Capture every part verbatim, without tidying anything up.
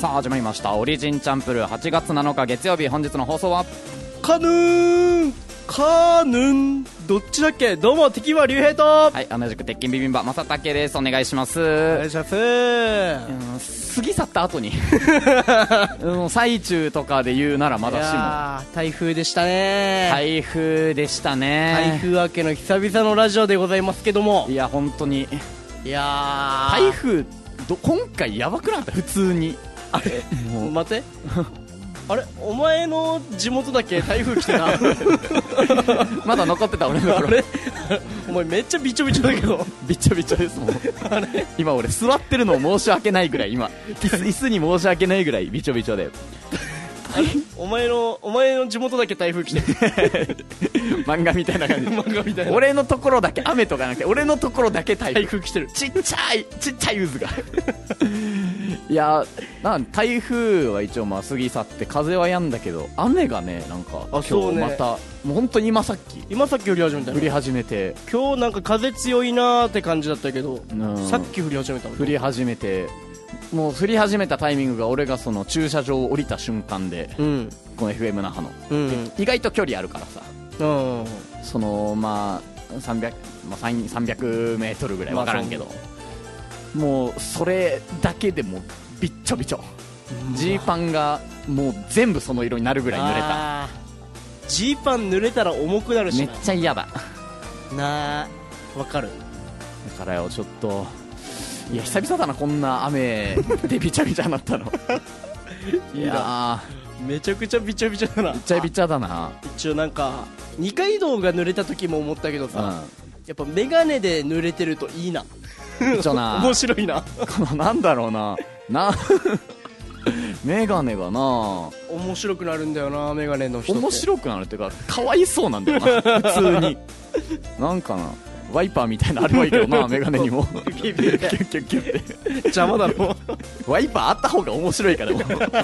さあ始まりましたオリジンチャンプルーはちがつなのか月曜日、本日の放送はカヌーンカヌーンどっちだっけ。どうも敵は竜兵と、 はい、同じく鉄筋ビビンバ正竹です。お願いします。 お願いします。 うん過ぎ去った後にうん最中とかで言うならまだしも。 いやー台風でしたね。 台風でしたね。 台風明けの久々のラジオでございますけども、 いや本当にいやー台風ど今回やばくなかった。普通にあれもう待ってあれお前の地元だけ台風来てなまだ残ってた俺の頃。 あれお前めっちゃびちょびちょだけどびちょびちょですもん。今俺座ってるの申し訳ないぐらい、今椅子椅子に申し訳ないぐらいびちょびちょでお前のお前の地元だけ台風来て漫画みたいな感じ漫画みたいな。 俺のところだけ雨とかなくて、俺のところだけ台風台風来てる。 ちっちゃいちっちゃい渦がいやなん台風は一応まあ過ぎ去って風は止んだけど、雨がねなんか今そうね日また、もう本当に今さっき今さっき降り始めたの。 降り始めて、 今日なんか風強いなーって感じだったけど、 うんさっき降り始めたの。 降り始めて、もう降り始めたタイミングが俺がその駐車場を降りた瞬間で、 うんこの エフエム 那覇の、 うん意外と距離あるからさ、 うんそのまあさんびゃく、まあ、さんびゃくメートルぐらい分からんけど、もうそれだけでもうびっちょびちょ、ジーパンがもう全部その色になるぐらい濡れた。 ジーパン濡れたら重くなるしめっちゃ嫌だ。 ゃなあわかる。 だからよちょっといや久々だなこんな雨でびちゃびちゃになったのいやめちゃくちゃびちゃびちゃだな。 びちゃびちゃだな。 一応なんか二階堂が濡れた時も思ったけどさ、 うんやっぱメガネで濡れてるといいな。 ちょな面白いな。 このなんだろうななメガネがな面白くなるんだよなメガネの人って。 面白くなるっていうかかわいそうなんだよな普通になんかなワイパーみたいなあれはいいけどなメガネにもキュッキュッキュッって邪魔だろワイパーあった方が面白いからも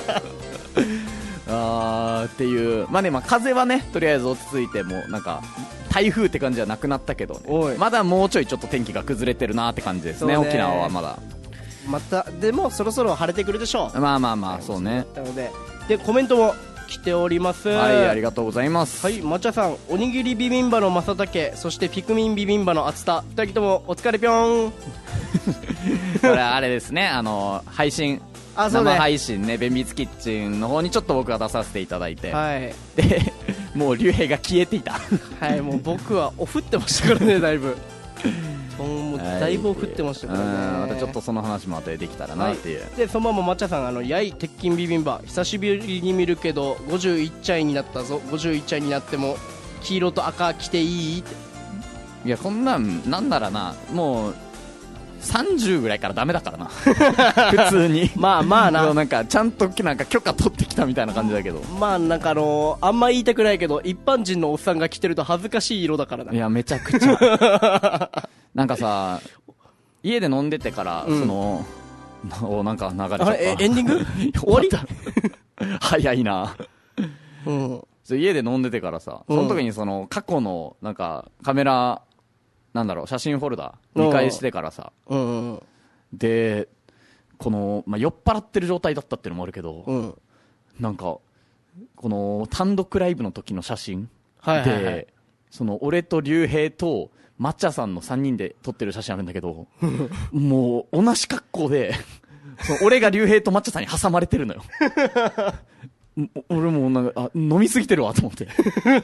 あーっていうまあね、まあ、風はねとりあえず落ち着いてもなんか台風って感じじゃなくなったけど、ね、 おいまだもうちょいちょっと天気が崩れてるなって感じです ね, そうね沖縄はまだまたでもそろそろ晴れてくるでしょう。 まあまあまあそうね。 なのででコメントも来ております。 はい、ありがとうございます。 はい、抹茶さん、おにぎりビビンバの正竹、そしてピクミンビビンバの厚田、二人ともお疲れぴょん。 これあれですね、あの配信あ、そうね、 生配信ね、ベンビーツキッチンの方にちょっと僕が出させていただいて、 はい、 でもう竜兵が消えていたはい、もう僕はお降ってましたからねだいぶもうだいぶお降ってましたからね、 はい、またちょっとその話も後でできたらなっていう、 はい、でそのまま抹茶さん、あのやい鉄筋ビビンバ久しぶりに見るけどごじゅういっちゃいになったぞ、ごじゅういっちゃいになっても黄色と赤着ていいって。 いやこんなんなんならなもうさんじゅうぐらいからダメだからな普通にまあまあななんかちゃんとなんか許可取ってきたみたいな感じだけど、 まあなんかあのー、あんま言いたくないけど一般人のおっさんが着てると恥ずかしい色だからな。 いやめちゃくちゃなんかさ家で飲んでてから、うん、そのおなんか流れちゃった。 あれエンディング終わり早いな、 うん、 家で飲んでてからさ、その時にその過去のなんかカメラなんだろう写真フォルダ見返してからさ、 うんうん、 でこの、まあ、酔っ払ってる状態だったっていうのもあるけど、うん、なんかこの単独ライブの時の写真で、はいはいはい、その俺と竜兵と抹茶さんのさんにんで撮ってる写真あるんだけどもう同じ格好でその俺が竜兵と抹茶さんに挟まれてるのよ俺もなんかあ飲みすぎてるわと思って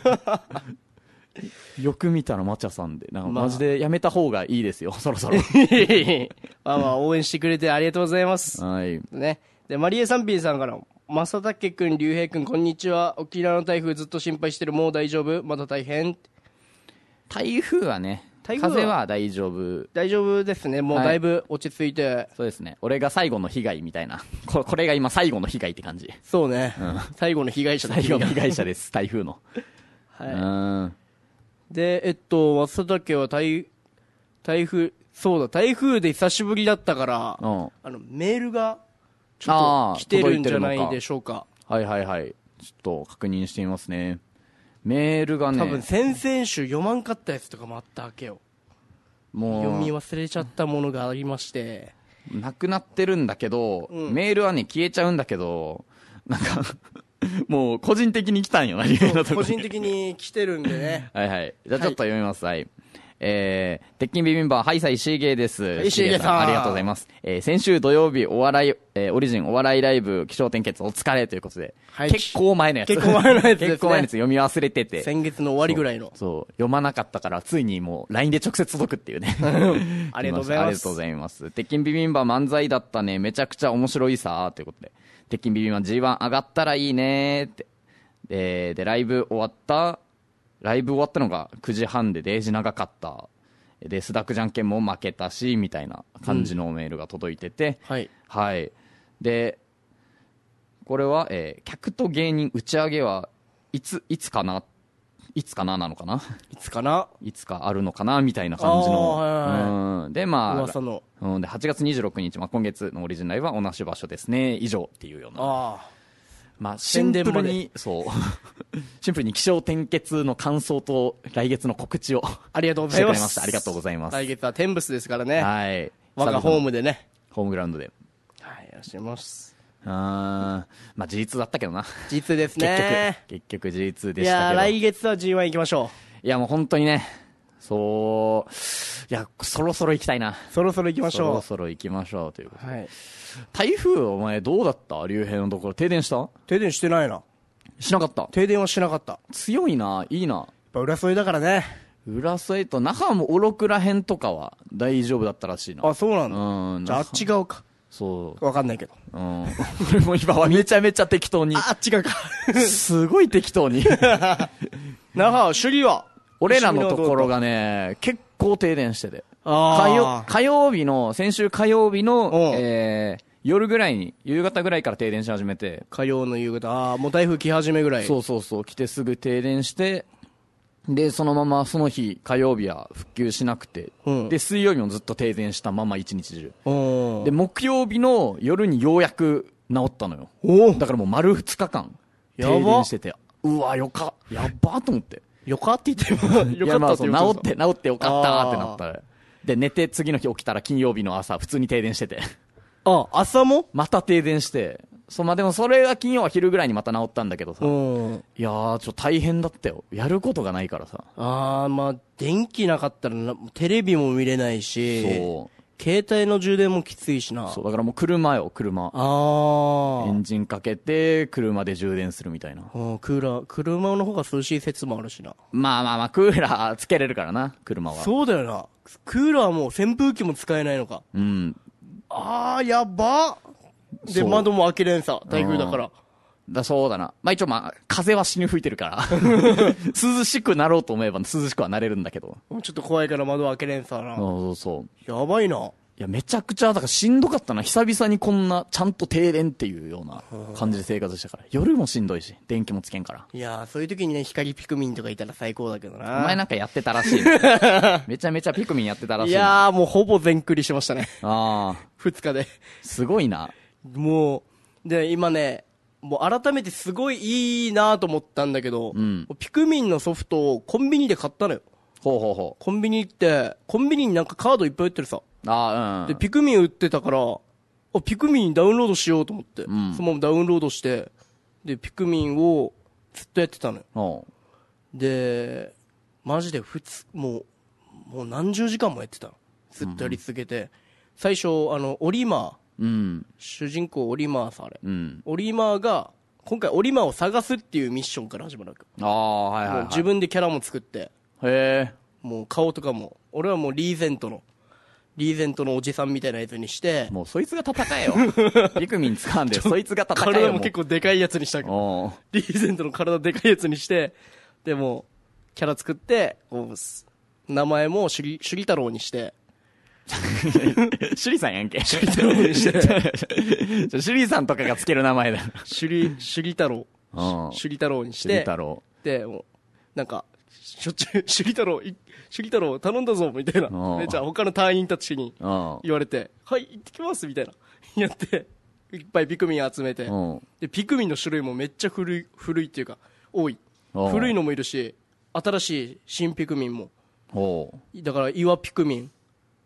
よく見たら抹茶さんでなんかマジでやめた方がいいですよ、まあ、そろそろまあまあ応援してくれてありがとうございます、 はいね、でマリエサンピーさんから正竹くん、竜兵くんこんにちは、沖縄の台風ずっと心配してる、もう大丈夫、まだ大変。 台風はね台風は風は大丈夫大丈夫ですね、もうだいぶ落ち着いて、はい、 そうですね、俺が最後の被害みたいなこれが今最後の被害って感じ。 そうね、うん、最後の被害者最後の被害者です台風のはい、うんで、えっと、正竹は台、台風、そうだ、台風で久しぶりだったから、うん、あの、メールが、ちょっと来てるんじゃないでしょうか。 はいはいはい。ちょっと確認してみますね。メールがね。 多分、先々週読まんかったやつとかもあったわけよ。もう。読み忘れちゃったものがありまして。 なくなってるんだけど、うん、メールはね、消えちゃうんだけど、なんか、もう個人的に来たんよな、 個人的に来てるんでね。 はいはい。じゃあちょっと読みます。はい。はい、えー、鉄筋ビビンバー、はいさい、シーゲーです。 はい、シーゲーさん。 ありがとうございます。えー、先週土曜日、お笑い、えー、オリジンお笑いライブ、気象転結お疲れということで、はい、結構前のやつ。 結構前のやつですね。 結構前のやつ読み忘れてて。 先月の終わりぐらいの。 そう、そう読まなかったから、ついにもう、ライン で直接届くっていうね。 ありがとうございます。 ありがとうございます。鉄筋ビビンバー漫才だったね、めちゃくちゃ面白いさー、ということで。鉄筋ビビンバー ジーワン 上がったらいいねーって。で、で、ライブ終わった、ライブ終わったのがくじはんでデージ長かった。で、スダックじゃんけんも負けたし、みたいな感じのメールが届いてて、 うん、はい。 はい。で、これは、えー、客と芸人打ち上げはいつ、いつかないつかななのかないつかないつかあるのかなみたいな感じの。 はいはいはい、 うん。で、まあ、 噂の。 うん。で、はちがつにじゅうろくにち、まあ、今月のオリジナルは同じ場所ですね、以上っていうような。 ああ。 まあ、シンプルに、そう。シンプルに気象転結の感想と来月の告知をありがとうございます。 ありがとうございます。 来月は天仏ですからね。 はい。 我がホームでね。 ホームグラウンドで。 はい、いらっしゃいます。 あー、まあ ジーツー だったけどな。 ジーツー ですね。 結局、結局 ジーツー でしたけど。 いや来月は ジーワン 行きましょう。いやもう本当にね、そう、いや、そろそろ行きたいな。 そろそろ行きましょう。 そろそろ行きましょうということで。 はい。 台風お前どうだった竜兵のところ。停電した？ 停電してないな。 しなかった。 停電はしなかった。 強いな、いいな。やっぱ浦添だからね。 浦添と那覇もおろくらへんとかは大丈夫だったらしいな。 あ、そうなんだ。うん。じゃああっち側か。 そう。 わかんないけど。 うん。俺も今はめちゃめちゃ適当に。 あっち側か。 すごい適当に。 那覇、首里は俺らのところがね、結構停電してて。 あ火曜、火曜日の、先週火曜日の、えー、夜ぐらいに、夕方ぐらいから停電し始めて。 火曜の夕方、ああ、もう台風来始めぐらい。 そうそうそう、来てすぐ停電して、で、そのままその日、火曜日は復旧しなくて、うん、で、水曜日もずっと停電したまま一日中。で、木曜日の夜にようやく治ったのよ。だからもう丸二日間、停電してて、うわ、よか、やっばーと思って。 よかって言っても、よかったって言う治って、治ってよかったーってなったら。で、寝て次の日起きたら金曜日の朝、普通に停電してて。 あ、朝もまた停電して。そう、まあ、でもそれが金曜は昼ぐらいにまた治ったんだけどさ。いやー、ちょっと大変だったよ。やることがないからさ。 あー、まあ、電気なかったらな、テレビも見れないし。そう。携帯の充電もきついしな。 そう、だからもう車よ、車。ああ。エンジンかけて、車で充電するみたいな。 うん、クーラー、車の方が涼しい説もあるしな。 まあまあまあ、クーラーつけれるからな、車は。 そうだよな。クーラーも扇風機も使えないのか。 うん。 ああ、やばで、窓も開けれんさ、台風だから。 だそうだな。まあ一応まあ、風は死に吹いてるから。涼しくなろうと思えば涼しくはなれるんだけど。 ちょっと怖いから窓開けれんさな。 そうそう。 やばいな。 いや、めちゃくちゃ、だからしんどかったな。久々にこんな、ちゃんと停電っていうような感じで生活したから。夜もしんどいし、電気もつけんから。 いやー、そういう時にね、光ピクミンとかいたら最高だけどな。 お前なんかやってたらしい、ね。めちゃめちゃピクミンやってたらしい。いやー、もうほぼ全クリしましたね。 ああ。 二日で。 すごいな。 もう、で、今ね、もう改めてすごいいいなと思ったんだけど、うん、ピクミンのソフトをコンビニで買ったのよ。 ほうほうほう。 コンビニ行って、コンビニになんかカードいっぱい売ってるさ。 あうん。 で、ピクミン売ってたから、あ、ピクミンダウンロードしようと思って、うん、そのままダウンロードして、で、ピクミンをずっとやってたのよ。で、マジで普通、もう、もう何十時間もやってたの。ずっとやり続けて。うん、最初、あの、オリマー。うん、主人公オリマーさ、あれ、うん、オリマーが今回オリマーを探すっていうミッションから始まるわけ。 ああ、はいはい、はい、 もう自分でキャラも作って、 へえ、 もう顔とかも俺はもうリーゼントのリーゼントのおじさんみたいなやつにして、 もうそいつが戦えよ。ピクミン掴んでそいつが戦えよ。 体も結構でかいやつにしたけど、リーゼントの体でかいやつにして、でもキャラ作って名前もシュリ、シュリ太郎にして、 シュリさんやんけ。シュリ太郎にして。シュリさんとかがつける名前だ。 シュリ、シュリ太郎。シュリ太郎にして。 シュリ太郎。 で、もう、なんか、しょっちゅう、シュリ太郎、シュリ太郎頼んだぞ、みたいな。で、じゃあ他の隊員たちに言われて、はい、行ってきます、みたいな。やって、いっぱいピクミン集めて。で、ピクミンの種類もめっちゃ古い、古いっていうか、多い。古いのもいるし、新しい新ピクミンも。だから岩ピクミン。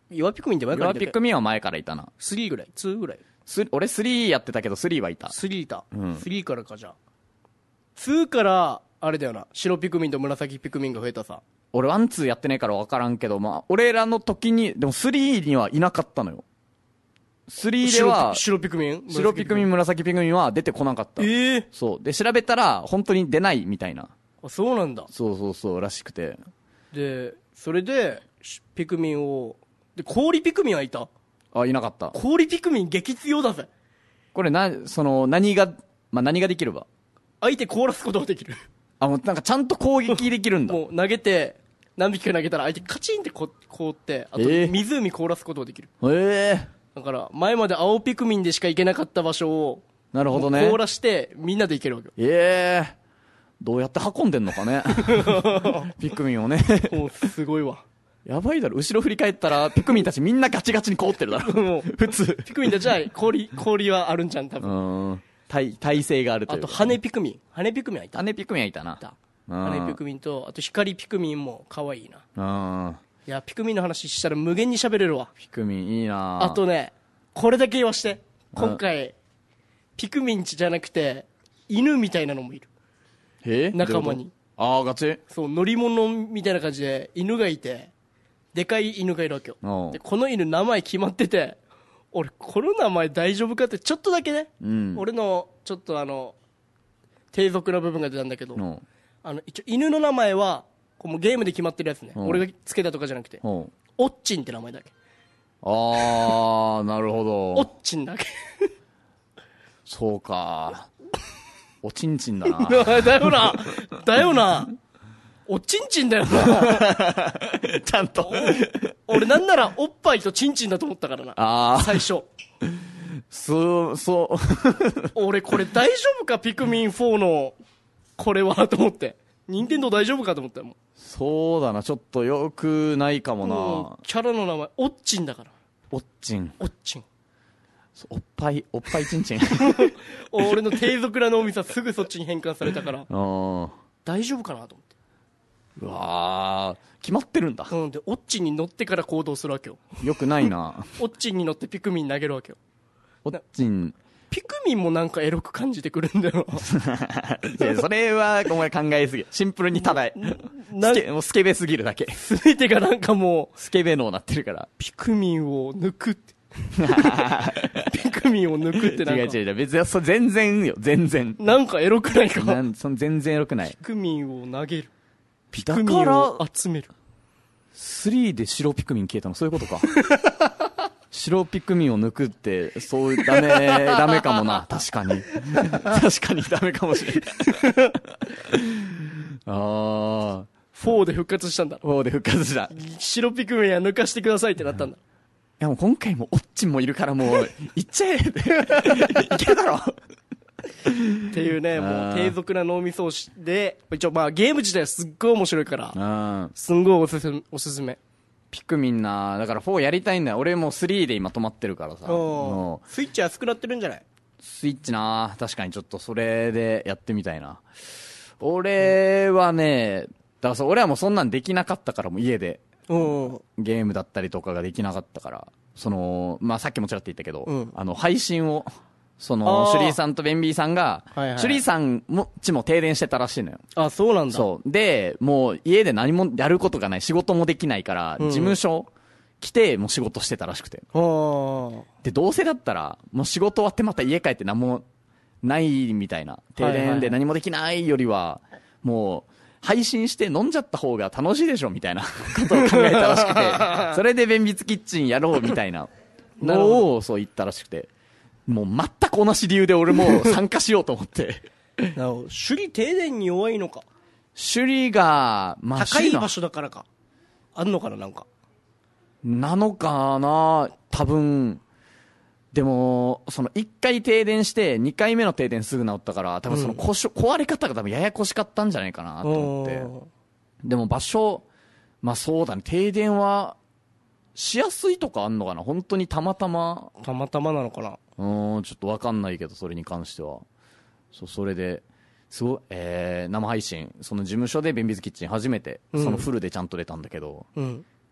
弱ピクミンって前からいたっけ？ 弱ピクミンは前からいたな。 スリーぐらい ?ツー ぐらい俺スリーやってたけどスリーはいた。 スリーいた。 うん。 スリーからかじゃあ。ツーから、あれだよな。白ピクミンと紫ピクミンが増えたさ。 俺ワンツーやってないから分からんけど、まあ、俺らの時に、でもスリーにはいなかったのよ。スリーでは、 白ピクミン白ピクミン、紫ピクミンは出てこなかった。 ええー。 そう。で、調べたら、本当に出ないみたいな。 あ、そうなんだ。 そうそうそう、らしくて。 で、それで、ピクミンを、で、氷ピクミンはいた？ あ、いなかった。 氷ピクミン激強だぜ。 これな、その、何が、まあ、何ができれば相手凍らすことができる。 あ、もうなんかちゃんと攻撃できるんだ。 もう投げて、何匹か投げたら相手カチンってこ凍って、あと湖凍らすことができる。 へえー。 だから前まで青ピクミンでしか行けなかった場所をなるほどね凍らしてみんなで行けるわけよ。 ええー、どうやって運んでんのかねピクミンをねもうすごいわ。 やばいだろ。後ろ振り返ったらピクミンたちみんなガチガチに凍ってるだろもう普通ピクミンたちは氷氷はあるんじゃん多分。 うん耐耐性があるという、 あと羽ピクミン羽ピクミンはいた。 羽ピクミンはいたな。 羽ピクミンとあと光ピクミンも可愛いな。 うんいやピクミンの話したら無限に喋れるわ。 ピクミンいいな。 あとねこれだけ言わして今回ピクミンじゃなくて犬みたいなのもいる。 え仲間に。 ああガチ。 そう乗り物みたいな感じで犬がいてでかい犬がいるわけよ。でこの犬名前決まってて俺この名前大丈夫かってちょっとだけね、うん、俺のちょっとあの低俗な部分が出たんだけど、あの一応犬の名前はこうもうゲームで決まってるやつね。俺がつけたとかじゃなくてオッチンって名前だけ。 ああなるほど。 オッチンだけそうかおちんちんだなだよなだよなおちんちんだよなちゃんと俺なんならおっぱいとちんちんだと思ったからな。あ最初そうそう俺これ大丈夫かピクミンフォーのこれはと思って任天堂大丈夫かと思ったもん。 そうだなちょっとよくないかもな、うん、 キャラの名前おっちんだから。 おっちんおっちんおっぱいおっぱいちんちん俺の低俗な脳みそはすぐそっちに変換されたから大丈夫かなと思って。 うわー決まってるんだ。 うんでオッチンに乗ってから行動するわけよ。 よくないなオッチンに乗ってピクミン投げるわけよ。 オッチンピクミンもなんかエロく感じてくるんだよいやそれはお前考えすぎ。シンプルにただスケもうスケベすぎるだけ。 全てがなんかもうスケベ脳なってるからピクミンを抜くってピクミンを抜くってなんか違う違う違う別にそ全然よ全然なんかエロくないか。 なんその全然エロくない。 ピクミンを投げるピクミンを集める。 スリーで白ピクミン消えたのそういうことか白ピクミンを抜くってそうダメダメかもな。確かに確かにダメかもしれないああフォーで復活したんだ。 フォーで復活した。 白ピクミンは抜かしてくださいってなったんだ。いやもう今回もオッチンもいるからもういっちゃえいけるだろっていうねもう低俗な脳みそで一応まあゲーム自体はすっごい面白いからすんごいおすすめおすすめ。 ピクミンなだからフォーやりたいんだよ。俺もうスリーで今止まってるからさ。 スイッチ安くなってるんじゃない？ スイッチな確かにちょっとそれでやってみたいな。俺はねだからそう俺はもうそんなんできなかったからもう家でゲームだったりとかができなかったからそのまあさっきもちらっと言ったけど、うん、あの配信をそのシュリーさんとベンビーさんが、はいはい、シュリーさんもちも停電してたらしいのよ。 あそうなんだ。 そうでもう家で何もやることがない仕事もできないから、うん、事務所来てもう仕事してたらしくて、でどうせだったらもう仕事終わってまた家帰って何もないみたいな停電で何もできないよりはもう配信して飲んじゃった方が楽しいでしょみたいなことを考えたらしくてそれでベンビツキッチンやろうみたいなのをそう言ったらしくてもう全く同じ理由で俺も参加しようと思ってなるほど。首里停電に弱いのか。 首里が、まあ、 高い場所だからかあんのかななんかなのかな多分でもそのいっかい停電してにかいめの停電すぐ治ったから多分その故障、うん、壊れ方が多分ややこしかったんじゃないかなと思ってでも場所まあそうだね停電はしやすいとかあんのかな本当にたまたまたまたまなのかなうんちょっと分かんないけどそれに関してはそうそれですごい、えー、生配信その事務所でベンビズキッチン初めて、うん、そのフルでちゃんと出たんだけど、うん、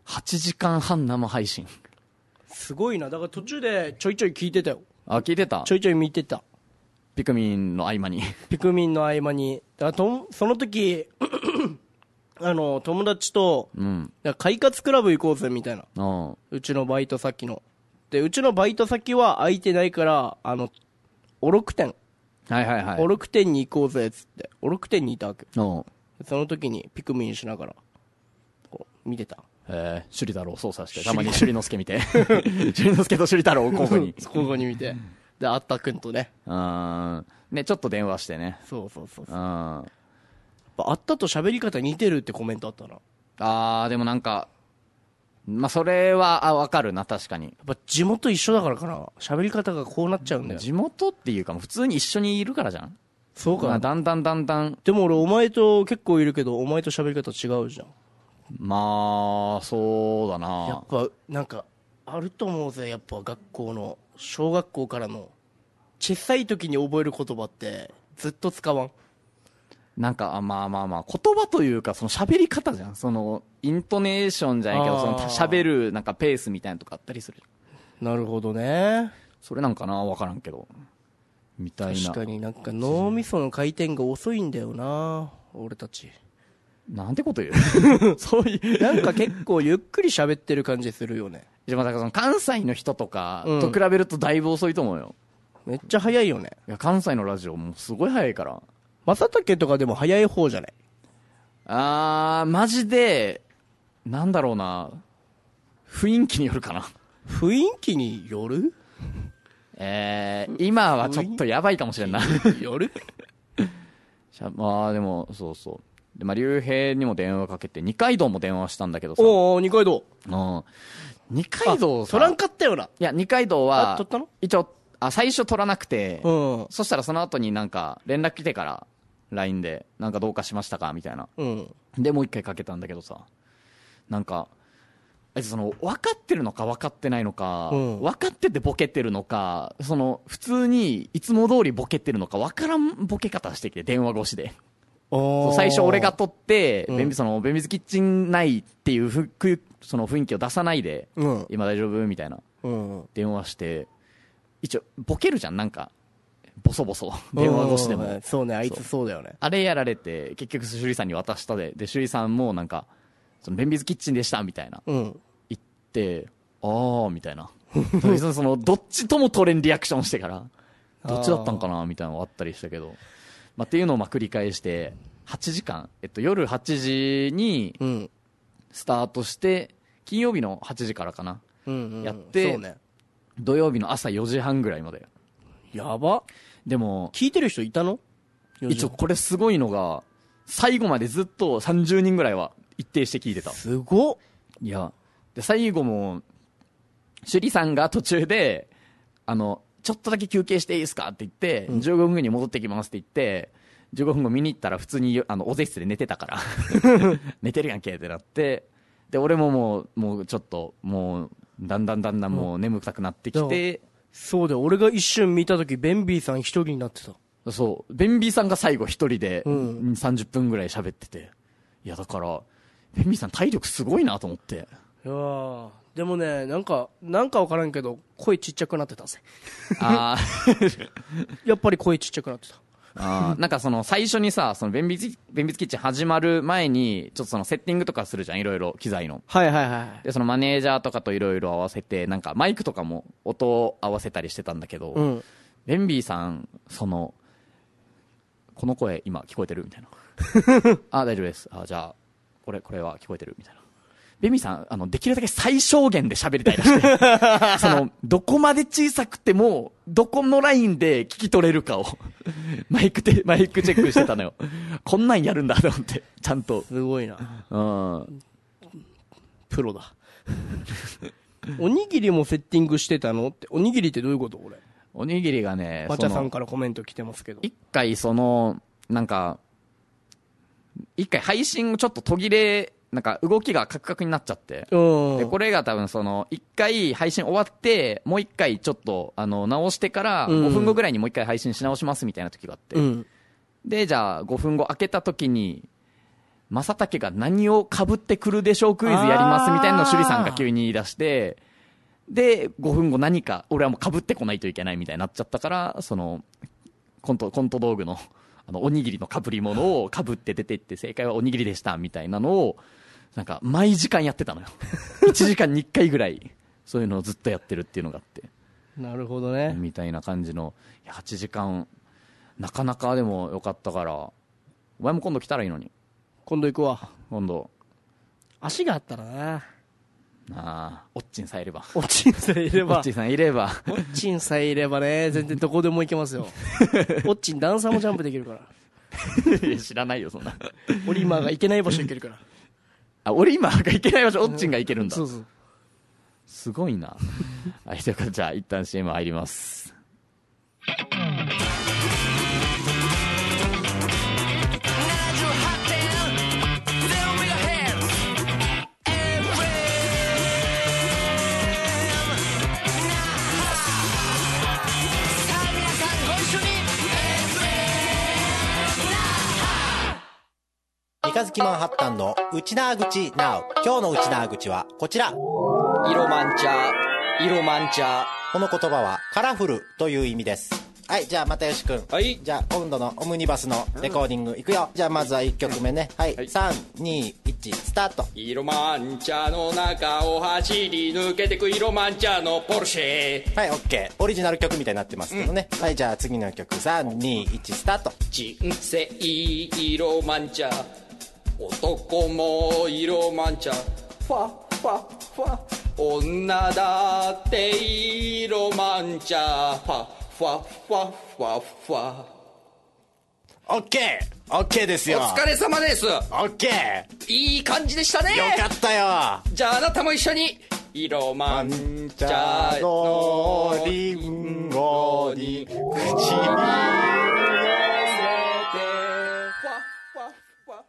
はちじかんはん生配信。 すごいな。だから途中でちょいちょい聞いてたよ。 あ、聞いてた？ ちょいちょい見てた。 ピクミンの合間に。 ピクミンの合間に。だからとその時、あの、友達と、うん、快活クラブ行こうぜ、みたいな。うちのバイト先の。で、うちのバイト先は空いてないから、あの、おろく店。 はいはいはい。 おろく店に行こうぜ、つって。おろく店にいたわけ。その時にピクミンしながら、こう、見てた。 へえ、首里太郎を操作して、たまに首里之助見て。首里之助と首里太郎を交互に。 交互に見て。で、あったくんとね。 うん。ね、ちょっと電話してね。 そうそうそうそう。うん。あったと喋り方似てるってコメントあったな。 あー、でもなんか、まあ、それは、あ、わかるな、確かに。 やっぱ地元一緒だからかな。喋り方がこうなっちゃうんだよ。 地元っていうか、普通に一緒にいるからじゃん。 そうか。まあ、 だんだんだんだん。 でも俺、お前と結構いるけど、お前と喋り方違うじゃん。 まあ、そうだな。 やっぱ、なんか、あると思うぜ、やっぱ学校の、小学校からの、小さい時に覚える言葉って、ずっと使わん。 なんか、まあまあまあ、言葉というか、その喋り方じゃん。その、イントネーションじゃないけど、その喋る、なんかペースみたいなのとかあったりする。 なるほどね。 それなんかな、わからんけど。みたいな。 確かになんか脳みその回転が遅いんだよな、俺たち。 なんてこと言うそういう。 なんか結構ゆっくり喋ってる感じするよね。 でもだからその関西の人とかと比べるとだいぶ遅いと思うよ。 うん、めっちゃ早いよね。 いや、関西のラジオもすごい早いから。 正竹とかでも早い方じゃない？ あー、マジで、なんだろうな。雰囲気によるかな。 雰囲気による？ えー、今はちょっとやばいかもしれんな。 よるまあでも、そうそう。で、まあ、竜兵にも電話かけて、二階堂も電話したんだけどさ。 おー、二階堂。 うん。二階堂さ。 取らんかったよな。いや、二階堂は、 あ、取ったの？ 一応、あ、最初取らなくて、 うん。 そしたらその後になんか、連絡来てから、ライン で、なんかどうかしましたかみたいな。 うん。 で、もう一回かけたんだけどさ、なんか、その、分かってるのか分かってないのか、うん、分かっててボケてるのか、その、普通にいつも通りボケてるのか分からんボケ方してきて、電話越しで。最初俺が撮って、うん、その、ベンビズキッチンないっていうふく、その雰囲気を出さないで、うん、今大丈夫みたいな、うん、電話して、一応、ボケるじゃん、なんか。ボソボソ。電話越しでも。 うん、そうね、あいつそうだよね。 あれやられて、結局、趣里さんに渡したで、で、趣里さんもなんか、その、ベンビズキッチンでした、みたいな。うん、言って、あー、みたいな。その、どっちとも取れんリアクションしてから、どっちだったんかな、みたいなのがあったりしたけど。まあ、っていうのをまあ繰り返して、はちじかん、えっと、夜はちじに、スタートして、金曜日のはちじからかな。うんうん、やって、そうね、土曜日の朝よじはんぐらいまで。 やば。 でも、 聞いてる人いたの？ 一応これすごいのが、最後までずっとさんじゅうにんぐらいは一定して聞いてた。 すごっ。 いや、で、最後も、趣里さんが途中で、あの、ちょっとだけ休憩していいですかって言って、うん、じゅうごふんごに戻ってきますって言って、じゅうごふんご見に行ったら普通に、あの、おぜ室で寝てたから、寝てるやんけってなって、で、俺ももう、もうちょっと、もう、だんだんだんだんもう眠たくなってきて、うん、 そうだよ、俺が一瞬見たとき、ベンビーさん一人になってた。 そう、ベンビーさんが最後一人で、うん、さんじゅっぷんぐらい喋ってて、いやだから、ベンビーさん体力すごいなと思って。 いやー、でもね、なんか、なんかわからんけど、声ちっちゃくなってたぜ。 あー。やっぱり声ちっちゃくなってた。 あなんかその最初にさ、そのベンビズ、ベンビズキッチン始まる前に、ちょっとそのセッティングとかするじゃん、いろいろ機材の。 はいはいはい。 で、そのマネージャーとかといろいろ合わせて、なんかマイクとかも音を合わせたりしてたんだけど、うん、ベンビーさん、その、この声今聞こえてるみたいな。あ、大丈夫です。あ、じゃあ、これ、これは聞こえてるみたいな。ベミさん、あの、できるだけ最小限で喋りたいらしくて、その、どこまで小さくても、どこのラインで聞き取れるかを、マイクで、マイクチェックしてたのよ。こんなんやるんだと思って、ちゃんと。 すごいな。 うん。 プロだ。おにぎりもセッティングしてたのって、おにぎりってどういうことこれ。 おにぎりがね、 マチャさんからコメント来てますけど。 一回その、なんか、一回配信ちょっと途切れ、なんか動きがカクカクになっちゃって。で、これが多分その、一回配信終わって、もう一回ちょっと、あの、直してから、ごふんごぐらいにもう一回配信し直しますみたいな時があって。うん、で、じゃあ、ごふんご開けた時に、 正竹が何を被ってくるでしょうクイズやりますみたいなのを趣里さんが急に言い出して、で、ごふんご何か、俺はもう被ってこないといけないみたいになっちゃったから、その、コント、コント道具の、あの、おにぎりの被り物を被って出てって、正解はおにぎりでした、みたいなのを、なんか、毎時間やってたのよ。いちじかんにいっかいぐらい、そういうのをずっとやってるっていうのがあって。 なるほどね。 みたいな感じの、いやはちじかん、なかなかでもよかったから、お前も今度来たらいいのに。 今度行くわ。 今度。 足があったらな。 ああ、おっちんさえいれば。 おっちんさえいれば。 おっちんさえいれば。 おっちんさえいればね、全然どこでも行けますよ。おっちん段差もジャンプできるから。 いや知らないよ、そんな。 オリマーが行けない場所行けるから。 あ、オリマーが行けない場所、おっちんが行けるんだ。 そうそう。 すごいな。はい、ということで、じゃあ、一旦 シーエム 入ります。 三日月マンハッタンのウチナー口 ナウ。今日のウチナー口はこちら。 色マンチャー、色マンチャー。 この言葉はカラフルという意味です。はい、じゃあ又吉くん。 はい。 じゃあ今度のオムニバスのレコーディングいくよ。じゃあまずはいっきょくめね。はい、はい、さん、に、いち、スタート。 色マンチャーの中を走り抜けてく色マンチャーのポルシェ。 はい、オッケー。オリジナル曲みたいになってますけどね。うん、はい、じゃあ次の曲さん、に、いち、スタート。 人生色マンチャー。男も色マンチャー。ファファファ。女だって色マンチャー。ファファファファファ。 オッケーオッケーですよ。 お疲れ様です。 オッケーいい感じでしたね。 よかったよ。 じゃああなたも一緒に色マンチャーのリンゴに口に入れてファファファ。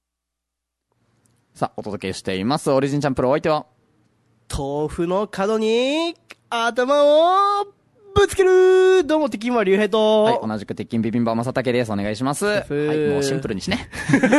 さあ、お届けしています。オリジンチャンプルお相手は豆腐の角に頭をぶつける。どうも、鉄筋は竜兵と。 はい、同じく鉄筋ビビンバ正竹です。お願いします。はい、もうシンプルにしね。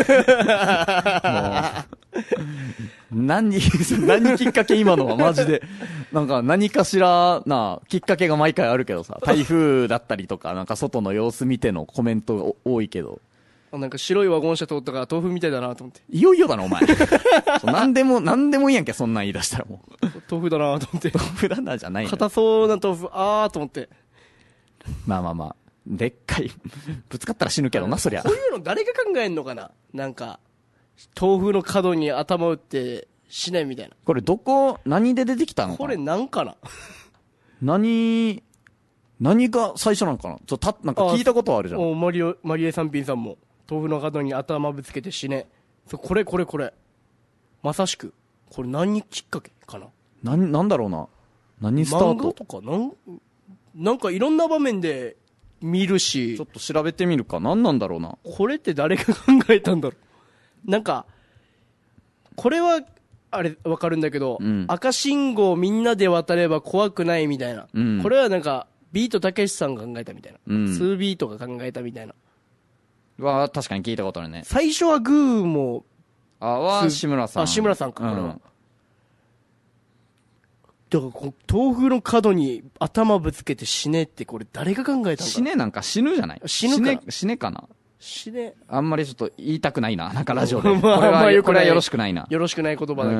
もう、何、何きっかけ今のはマジで。なんか何かしらな、きっかけが毎回あるけどさ、台風だったりとか、なんか外の様子見てのコメントが多いけど。 なんか白いワゴン車通ったから豆腐みたいだなと思って。 いよいよだな、お前。なんでも、なんでもいいやんけ、そんなん言い出したらもう。 豆腐だなと思って。 豆腐だなじゃないの。 硬そうな豆腐、あーと思って。 まあまあまあ。でっかい。ぶつかったら死ぬけどな、そりゃ。 こういうの誰が考えんのかな。なんか、豆腐の角に頭打って死ねみたいな。 これどこ、何で出てきたのかな。 これなんかな。 何、何が最初なのかな。ちょっとた、なんか聞いたことあるじゃん。 おマリオ、マリエさんぴんさんも。豆腐の角に頭ぶつけて死ね。そう、これこれこれ。まさしく。これ何きっかけかな。 なん、なんだろうな。何スタート。 漫画とか、なん、なんかいろんな場面で見るし。 ちょっと調べてみるか。何なんだろうな。 これって誰が考えたんだろう。なんか、これは、あれ、わかるんだけど、うん、赤信号みんなで渡れば怖くないみたいな。うん、これはなんか、ビートたけしさんが考えたみたいな。うん、ツービートが考えたみたいな。 は確かに聞いたことあるね。 最初はグーも、 あ、は志村さん。 あ、志村さんか、これは。 うん、 だからこ、豆腐の角に頭ぶつけて死ねって、これ誰が考えたんだろう。 死ねなんか死ぬじゃない。 死ぬか。 死ね、死ねかな。 死ね。 あんまりちょっと言いたくないな。なんかラジオで。まあ、これは、まあ、これはよろしくないな。 よろしくない言葉だけど。うん。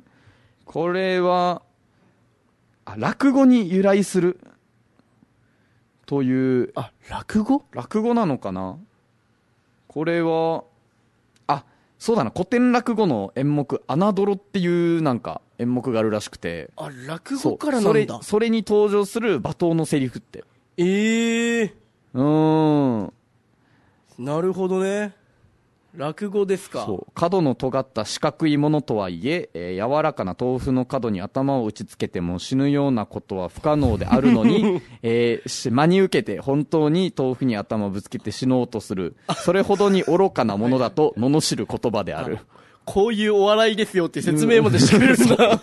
これは、あ、落語に由来する。という。 あ、落語？ 落語なのかな。これは、あ、そうだな、古典落語の演目、穴泥っていうなんか演目があるらしくて。 あ、落語からなんだ。 それ、それに登場する罵倒のセリフって。 ええー。 うーん。 なるほどね。落語ですか。 そう。角の尖った四角いものとはいえ、えー、柔らかな豆腐の角に頭を打ちつけても死ぬようなことは不可能であるのに、えー、真に受けて本当に豆腐に頭をぶつけて死のうとする。それほどに愚かなものだと罵る言葉である。 こういうお笑いですよって説明までしてくれるんだ。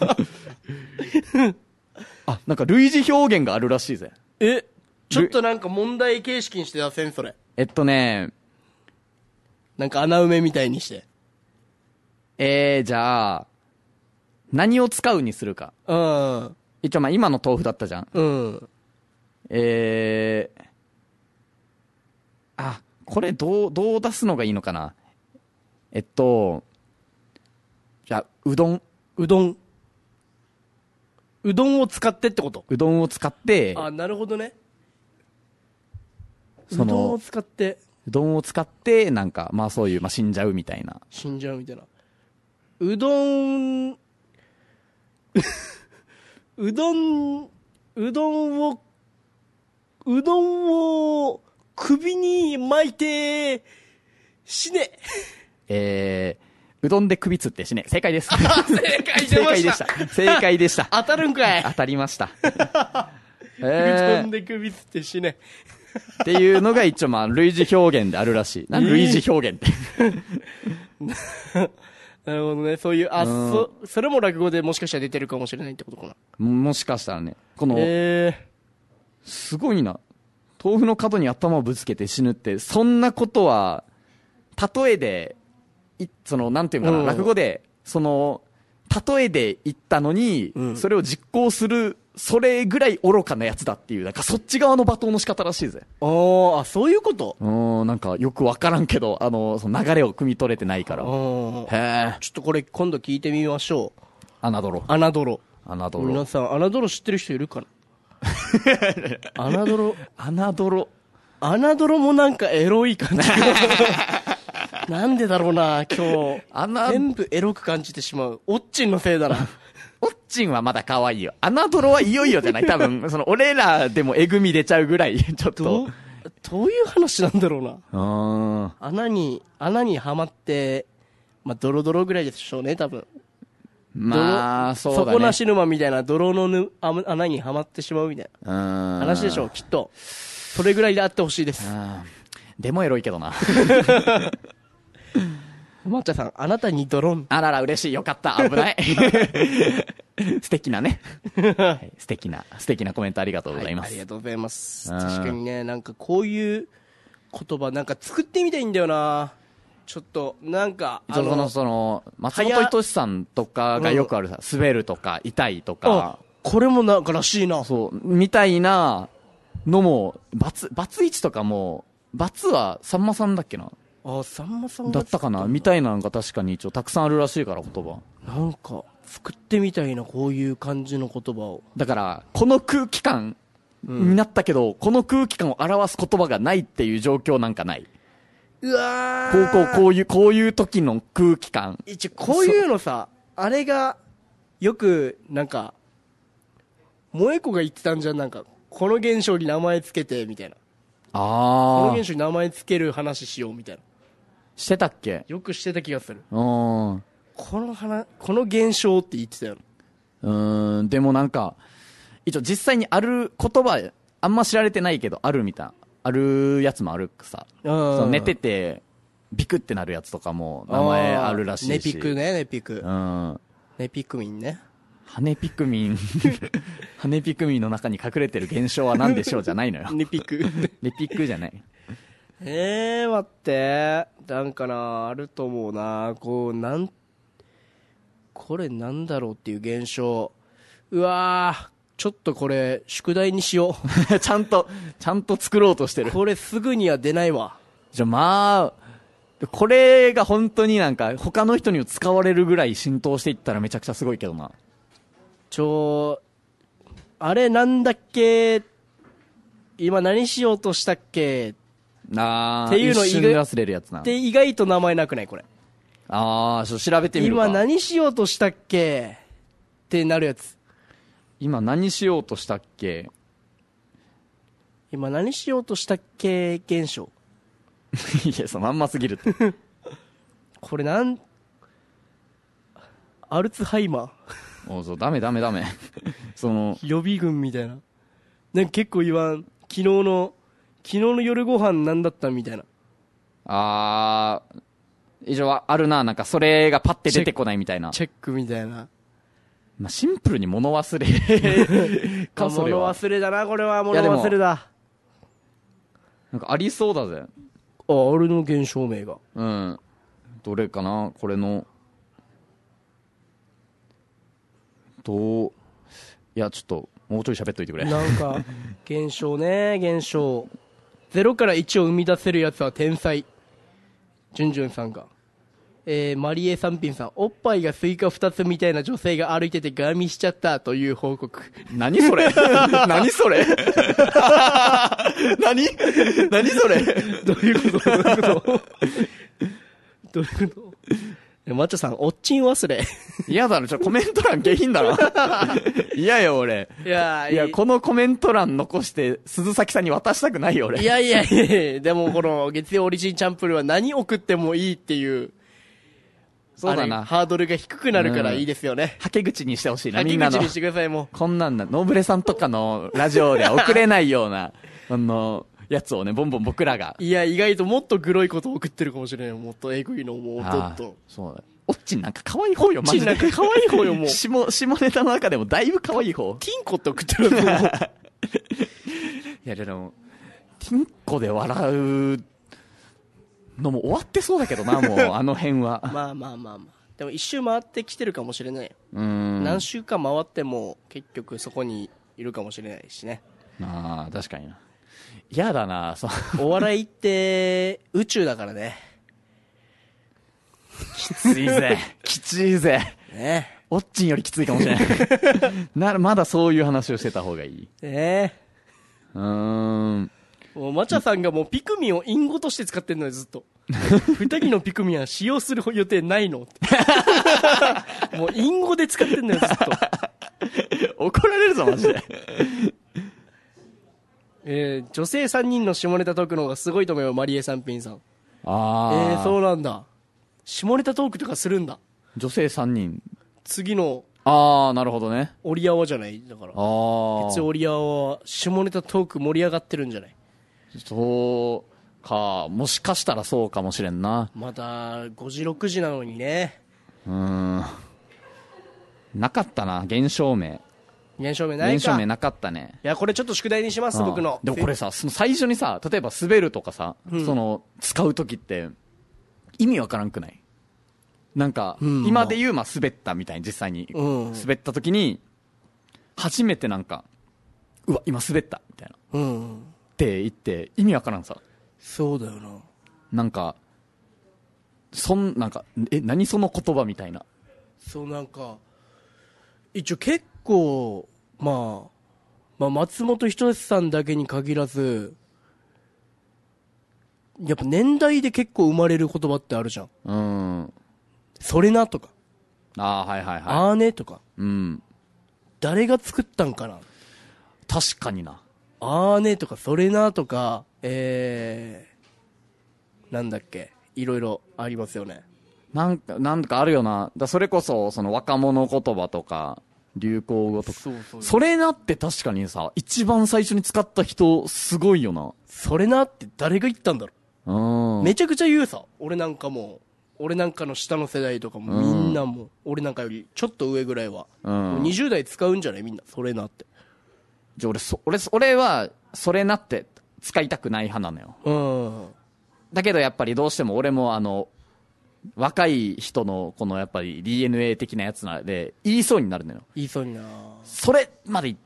あ、なんか類似表現があるらしいぜ。 え、ちょっとなんか問題形式にして出せんそれ。 えっとね、 なんか穴埋めみたいにして。 えー、じゃあ、何を使うにするか。 うん。 一応まあ今の豆腐だったじゃん。 うん。 えー、あ、これどう、どう出すのがいいのかな。えっと、じゃあ、うどん。 うどん。うどんを使ってってこと？ うどんを使って、 あ、なるほどね。 そのうどんを使って。 うどんを使って、なんか、まあそういう、まあ死んじゃうみたいな。 死んじゃうみたいな。うどん、うどん、うどんを、うどんを首に巻いて、死ね。 えー、うどんで首つって死ね。正解です。 正解出ました。正解でした。 正解でした。 当たるんかい。 当たりました。 えー、うどんで首つって死ね。 っていうのが一応まあ類似表現であるらしい。なん類似表現って。 なるほどね。そういう、あ、うん、そ、それも落語でもしかしたら出てるかもしれないってことかな。 もしかしたらね。この、 えー、すごいな。豆腐の角に頭をぶつけて死ぬって、そんなことは、例えで、い、その、なんていうかな、うん、落語で、その、例えで言ったのに、うん、それを実行する、それぐらい愚かなやつだっていう、なんかそっち側の罵倒の仕方らしいぜ。 ああ、そういうこと？ うん、なんかよくわからんけど、あの、その流れを汲み取れてないから。へえ。 ちょっとこれ今度聞いてみましょう。 アナドロ。 アナドロ。 アナドロ。 皆さん、アナドロ知ってる人いるかな？アナドロ。 アナドロ。 アナドロもなんかエロい感じ。なんでだろうな、今日。アナ全部エロく感じてしまう。オッチンのせいだな。 オッチンはまだ可愛いよ。アナドロはいよいよじゃない多分、その、俺らでもえぐみ出ちゃうぐらい、ちょっと。 どう、どういう話なんだろうな。 あ穴に、穴にはまって、まあ、ドロドロぐらいでしょうね、多分。 まあ、そうだね。 底なし沼みたいな泥のぬ穴にはまってしまうみたいな話でしょう、きっと。それぐらいであってほしいです。 でもエロいけどな。 抹茶さん、あなたにドロン。 あらら、嬉しい。よかった。危ない。素敵なね、はい。素敵な、素敵なコメントありがとうございます。 はい、ありがとうございます。確かにね、なんかこういう言葉、なんか作ってみたいんだよな。ちょっと、なんか、 あの、その、その、松本人志さんとかがよくあるさ、うん、滑るとか、痛いとか。 これもなんからしいな。 そう、みたいなのも、バツ、バツイチとかも、バツはさんまさんだっけな。 あ、さんまさんだったかなみたいなのが確かに一応たくさんあるらしいから、言葉。 なんか、作ってみたいな、こういう感じの言葉を。 だから、この空気感になったけど、うん、この空気感を表す言葉がないっていう状況なんかない。 うわー。こう、こう、こういう、こういう時の空気感。 一応、こういうのさ、あれが、よく、なんか、萌子が言ってたんじゃん、なんか、この現象に名前つけて、みたいな。 あこの現象に名前つける話しよう、みたいな。 してたっけ？ よくしてた気がする。 うん。この話、この現象って言ってたよ。 うーん、でもなんか、一応実際にある言葉、あんま知られてないけど、あるみたいな。あるやつもあるさ。その寝てて、ビクってなるやつとかも、名前あるらしいし。 ネピクね、ネピク。 うん。 ネピクミンね。 ハネピクミン。ハネピクミンの中に隠れてる現象は何でしょうじゃないのよ。 ネピク。 ネピクじゃない。 えー、待って。なんかな、あると思うな。こう、なん、これなんだろうっていう現象。うわー、ちょっとこれ、宿題にしよう。ちゃんと、ちゃんと作ろうとしてる。 これすぐには出ないわ。 じゃ、まあ、これが本当になんか、他の人に使われるぐらい浸透していったらめちゃくちゃすごいけどな。 ちょ、あれなんだっけ、今何しようとしたっけあー、 っていうの一瞬で忘れるやつな。 で、意外と名前なくないこれ。 あー、ちょっと調べてみるか。 今何しようとしたっけってなるやつ。 今何しようとしたっけ今何しようとしたっけ現象。 いや、そのまんますぎるって。 これなん、アルツハイマー。おう、そう、ダメダメダメ。その、 予備軍みたいな。なんか結構言わん。昨日の、昨日の夜ご飯なんだったみたいな。 あー、以上はあるな、なんかそれがパッて出てこないみたいな。 チェックみたいな。 まあ、シンプルに物忘れか、それは。 物忘れだな、これは物忘れだ。 なんかありそうだぜ。 あ、あれの現象名が。 うん。どれかなこれの。 どう、いやちょっともうちょい喋っといてくれ。 なんか現象ね、現象。ゼロからいちを生み出せるやつは天才。ジュンジュンさんが、えー、マリエ三品さん、おっぱいがスイカふたつみたいな女性が歩いててガン見しちゃったという報告。 何それ何それ何何それどういうことどういうことどういうことマッチョさん、おっちん忘れ。 嫌だろ、ちょ、コメント欄下品だな。嫌よ、俺。 いやいや、このコメント欄残して、鈴崎さんに渡したくないよ、俺。 いやいやいやいや、でもこの、月曜オリジンチャンプルは何送ってもいいっていう、 そうだな。 ハードルが低くなるからいいですよね。 はけ口にしてほしいな、みんなの。 はけ口にしてください、もう。こんなんだ、ノーブレさんとかのラジオでは送れないような、あの、やつをね、ボンボン僕らが。 いや、意外ともっとグロいことを送ってるかもしれない。もっとエグいのも、もっと。 そうだ。オッチンなんか可愛い方よ、マジで。 オッチンなんか可愛い方よ、もう。 下、下ネタの中でもだいぶ可愛い方。 ティンコって送ってるの。いや、でも、ティンコで笑うのも終わってそうだけどな、もう、あの辺は。 まあまあまあまあ。でも一周回ってきてるかもしれない。 うん。 何周か回っても、結局そこにいるかもしれないしね。 ああ、確かにな。嫌だな、そう。 お笑いって、宇宙だからね。 きついぜ。きついぜ。 ね。 オッチンよりきついかもしれない。な、まだそういう話をしてた方がいい。 ねうーん。 もう、マチャさんがもうピクミンを隠語として使ってんのよ、ずっと。二人のピクミンは使用する予定ないのもう隠語で使ってんのよ、ずっと。 怒られるぞ、マジで。 えー、女性さんにんの下ネタトークの方がすごいと思うよ、マリエ三品さん。 ああ。 えー、そうなんだ。下ネタトークとかするんだ。 女性さんにん。 次の。 ああ、なるほどね。 オリアワじゃないだから。ああ。別オリアワは下ネタトーク盛り上がってるんじゃない？ そうか、もしかしたらそうかもしれんな。 まだごじろくじなのにね。 うーん。なかったな、現象名。 現象名ないか。 現象名なかったね。 いや、これちょっと宿題にします、僕の。 でもこれさ、その最初にさ、例えば滑るとかさ、うん、その、使うときって、意味わからんくない？なんか、うん、今で言う、まあ、滑ったみたいに実際に、滑ったときに、初めてなんか、うわ、今滑った、みたいな。うん。って言って、意味わからんさ。 そうだよな。 なんか、そん、なんか、え、何その言葉みたいな。 そう、なんか、一応結構、まあ、まあ、松本人志さんだけに限らず、やっぱ年代で結構生まれる言葉ってあるじゃん。うん。それなとか。 ああ、はいはいはい。 あーねとか。 うん。 誰が作ったんかな。 確かにな。 あーねとか、それなとか、えー、なんだっけ。いろいろありますよね。 なんか、なんかあるよな。だそれこそ、その若者言葉とか、流行語とか。そうそうそう。それなって確かにさ、一番最初に使った人、すごいよな。 それなって誰が言ったんだろう。 うん。 めちゃくちゃ言うさ。俺なんかも、俺なんかの下の世代とかも、みんなも、うん、俺なんかよりちょっと上ぐらいは。うん。にじゅう代使うんじゃないみんな。それなって。 じゃあ俺、そ、俺、俺は、それなって使いたくない派なのよ。うん。だけどやっぱりどうしても俺もあの、若い人のこのやっぱり ディーエヌエー 的なやつなので、言いそうになるのよ。 言いそうにな。 それまで言って、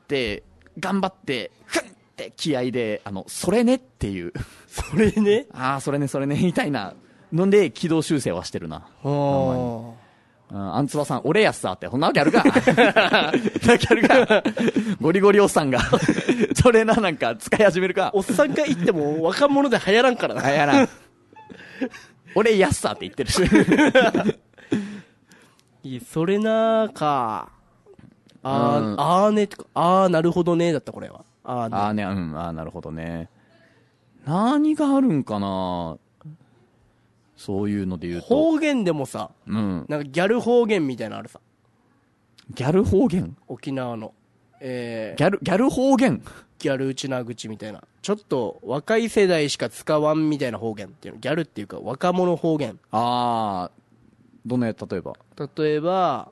頑張って、ふんって気合で、あの、それねっていう。 それねああ、それね、それね、みたいなので軌道修正はしてるな。ああ。あんつばさん、俺やっさって、そんなわけあるか。なわけあるか。ゴリゴリおっさんが、それな、なんか使い始めるか。 おっさんが言っても若者で流行らんからな。 流行らん。俺やっさって言ってるし。 いや、それなーか。あー、うん、あーねとか、あーなるほどねだった、これは。 あーね。あーね、うん、あーなるほどね。何があるんかなそういうので言うと。 方言でもさ、うん。なんかギャル方言みたいなのあるさ。 ギャル方言？ 沖縄の。えー、 ギャル、ギャル方言？ ギャルうちな口みたいな。ちょっと若い世代しか使わんみたいな方言っていうの。ギャルっていうか若者方言。 あー。どんなや、例えば例えば、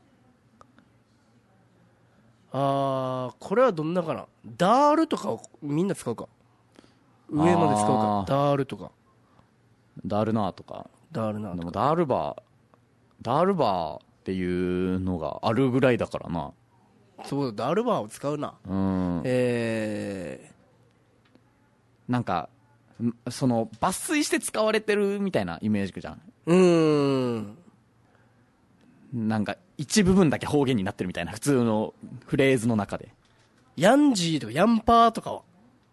あー、これはどんなかな。ダールとかをみんな使うか。上まで使うか。ダールとか。 ダールナーとか。 ダールナーとか。 でもダールバー、ダールバーっていうのがあるぐらいだからな。 そうだ、ダルバーを使うな。 うん。 えー、なんか、その、抜粋して使われてるみたいなイメージじゃん。 うーん。 なんか、一部分だけ方言になってるみたいな、普通のフレーズの中で。 ヤンジーとかヤンパーとかは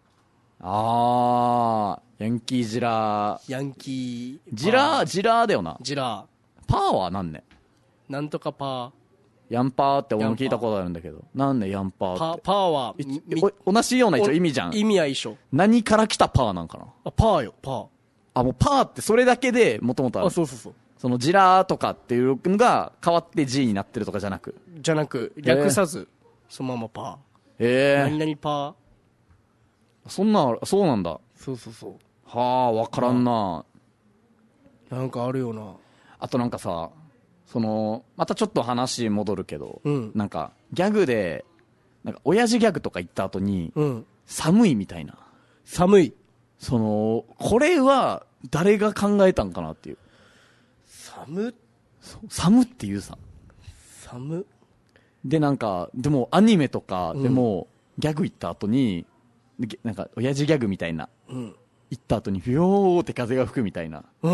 あー、ヤンキージラー。 ヤンキー。 ジラー、ジラーだよな。 ジラー。 パーは何ねなんとかパー。 ヤンパーって俺も聞いたことあるんだけど。なんでヤンパーって。 パー、パーは、 同じような一応意味じゃん。 意味は一緒。 何から来たパーなんかな。 あ、パーよ、パー。 あ、もうパーってそれだけでもともとある。 あ、そうそうそう。 そのジラーとかっていうのが変わって G になってるとかじゃなく。 じゃなく、略さず、そのままパー。 ええー。 何々パー。 そんな、そうなんだ。 そうそうそう。 はあ、わからんな。 なんかあるよな。 あとなんかさ、その、またちょっと話戻るけど、 うん、 なんか、ギャグで、なんか、親父ギャグとか言った後に、 うん、 寒いみたいな。 寒い。 その、これは、誰が考えたんかなっていう。 寒寒って言うさ。 寒で、なんか、でも、アニメとかでも、うん、ギャグ言った後に、なんか、親父ギャグみたいな。 うん。 言った後に、ビョーって風が吹くみたいな。 うん。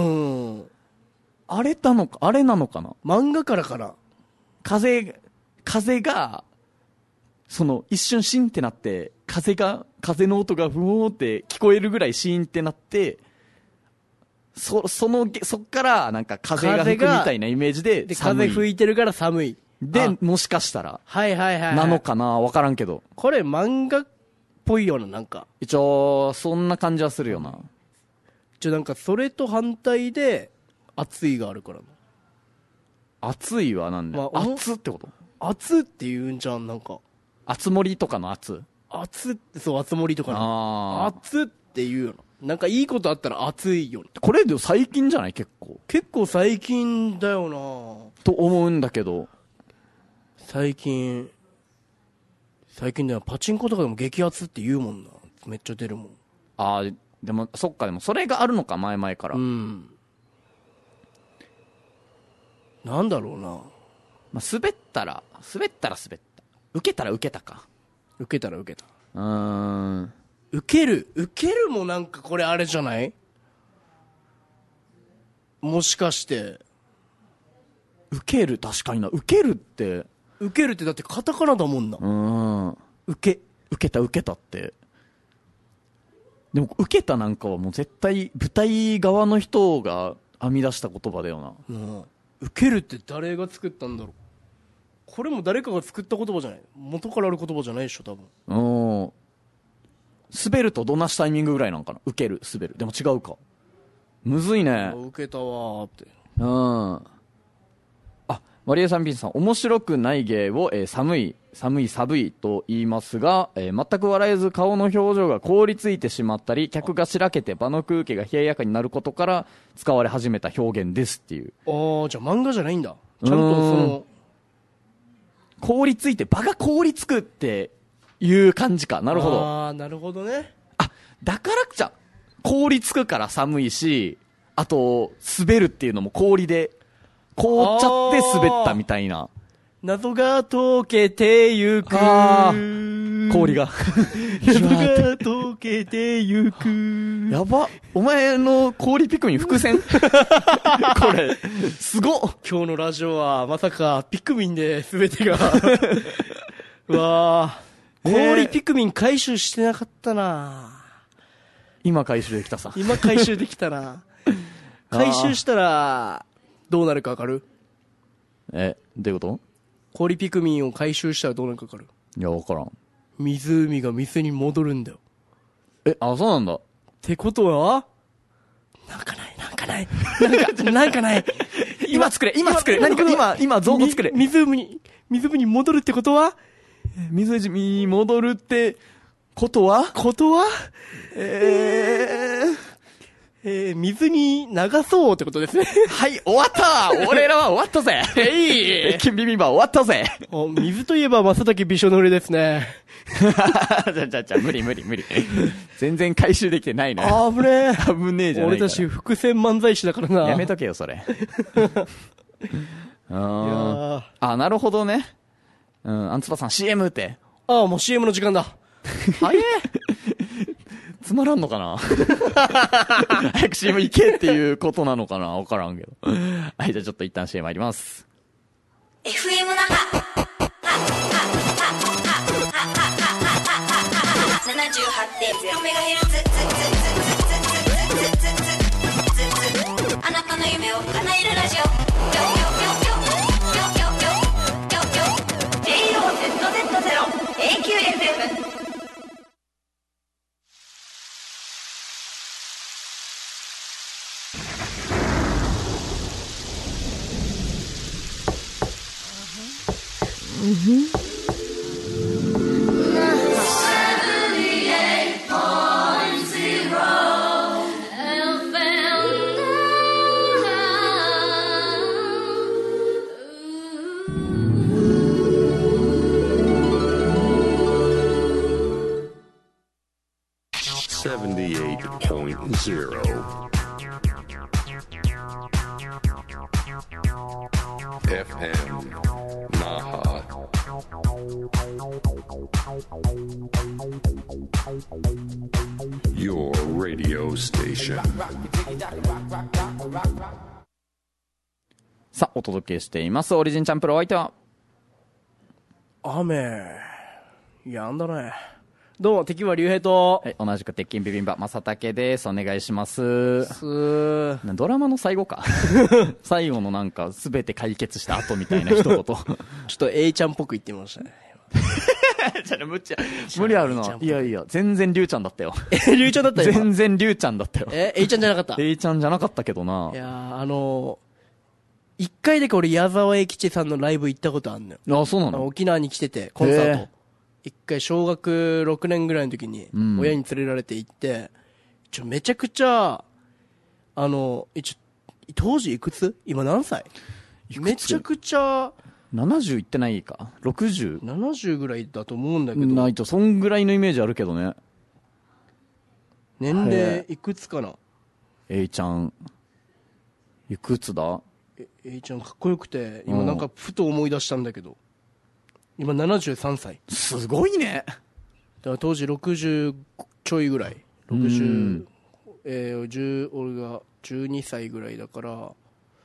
あれなのか、あれなのかな漫画からかな風、風が、その、一瞬シーンってなって、風が、風の音がふおーって聞こえるぐらいシーンってなって、そ、その、そっから、なんか風が吹くみたいなイメージで、 で、風吹いてるから寒い。 で、もしかしたら、 はいはいはい。 なのかなわからんけど。 これ漫画っぽいような、なんか。 一応、そんな感じはするよな。 じゃ、なんか、それと反対で、暑いがあるからな。 暑いはなんだよ。まあ、暑ってこと暑って言うんじゃん、なんか。 暑森とかの暑暑って、そう、暑森とかの。 暑って言うよな。なんかいいことあったら暑いよ。 これでも最近じゃない結構。 結構最近だよなと思うんだけど。 最近、最近ではパチンコとかでも激アツって言うもんな。めっちゃ出るもん。 ああ、でも、そっか、でもそれがあるのか、前々から。 うん。なんだろうな。 まあ、滑ったら、滑ったら滑った。受けたら受けたか。 受けたら受けた。 うーん。 受ける受けるもなんかこれあれじゃない？もしかして。 受ける、確かにな。受けるって。 受けるってだってカタカナだもんな。 うーん。 受け。 受けた、受けたって。でも、受けたなんかはもう絶対、舞台側の人が編み出した言葉だよな。 うん。受けるって誰が作ったんだろう。これも誰かが作った言葉じゃない。元からある言葉じゃないでしょ、多分。 うん。滑るとどんなタイミングぐらいなんかな。受ける、滑る。でも違うか。むずいね。 受けたわーって。 うん。あ、マリエさん、ビンさん、面白くない芸を、えー、寒い、寒い、寒いと言いますが、えー、全く笑えず顔の表情が凍りついてしまったり、客がしらけて場の空気が冷ややかになることから使われ始めた表現ですっていう。 ああ、じゃあ漫画じゃないんだ。ちゃんとその、 凍りついて、場が凍りつくっていう感じか。なるほど。 ああ、なるほどね。 あ、だからじゃ、凍りつくから寒いし、あと、滑るっていうのも氷で、凍っちゃって滑ったみたいな。 謎が溶けてゆく。 氷が。 謎が溶けてゆく。 やば。お前の氷ピクミン伏線これ、すごっ。 今日のラジオはまさかピクミンで全てが。うわぁ。氷ピクミン回収してなかったな。 今回収できたさ。 今回収できたな。回収したら、どうなるかわかる？ え、どういうこと？ 氷ピクミンを回収したらどうなるかわかる？ いや、わからん。 湖が水に戻るんだよ。 え、あ、そうなんだ。 ってことはなんかない、なんかない。なんか、なんかない。 今作れ、今作れ。何か今、今、造語作れ。 湖に、湖に戻るってことは湖に戻るってことはことはえー、 えー、水に流そうってことですね。 はい、終わった俺らは終わったぜえい金ビビンバ終わったぜお水といえば正竹美少のりですね。 じゃじゃじゃ無理無理無理。全然回収できてないね。 あぶねえ。 危ねえじゃないから。 俺たち伏線漫才師だからな。 やめとけよ、それ。ああ、なるほどね。 うん、アンツバさん シーエム って。 ああ、もう シーエム の時間だ。早えつまらんのかな早く シーエム 行けっていうことなのかなわからんけど。はい、じゃあちょっと一旦 シーエム 入ります。 エフエム 那覇。ななじゅうはちてんゼロ メガヘルツ。あなたの夢を叶えるラジオ。ジェイオーゼットゼットゼロ エーキューエフエム。 さあ、お届けしています。オリジンチャンプルお相手は雨、やんだね。どうも、敵は竜兵と、 はい、同じく鉄筋ビビンバ、正竹です。お願いします。 すドラマの最後か。最後のなんか、すべて解決した後みたいな一言。ちょっと A ちゃんっぽく言ってましたね。 じゃあ、むっちゃ、無理あるな。いやいや、全然リュウちゃんだったよ。 え、リュウちゃんだったよ。 全然リュウちゃんだったよ。 え、A ちゃんじゃなかった。 A ちゃんじゃなかったけどな。 いやー、あのー、一回だけ俺矢沢永吉さんのライブ行ったことあんのよ。 あ、そうなの？ 沖縄に来てて、コンサート。一回小学ろくねんぐらいの時に、親に連れられて行って、ちょ、めちゃくちゃ、あの、一応、当時いくつ？今何歳？めちゃくちゃ、 ななじゅういってないか ?ろくじゅう？ ななじゅうぐらいだと思うんだけど。 ないと、そんぐらいのイメージあるけどね。 年齢いくつかな？ A ちゃん、いくつだ？ え、A ちゃんかっこよくて、今なんかふと思い出したんだけど、今ななじゅうさんさい。 すごいね。 だから当時ろくじゅうちょいぐらい。ろくじゅう、えー、じゅう、俺がじゅうにさいぐらいだから、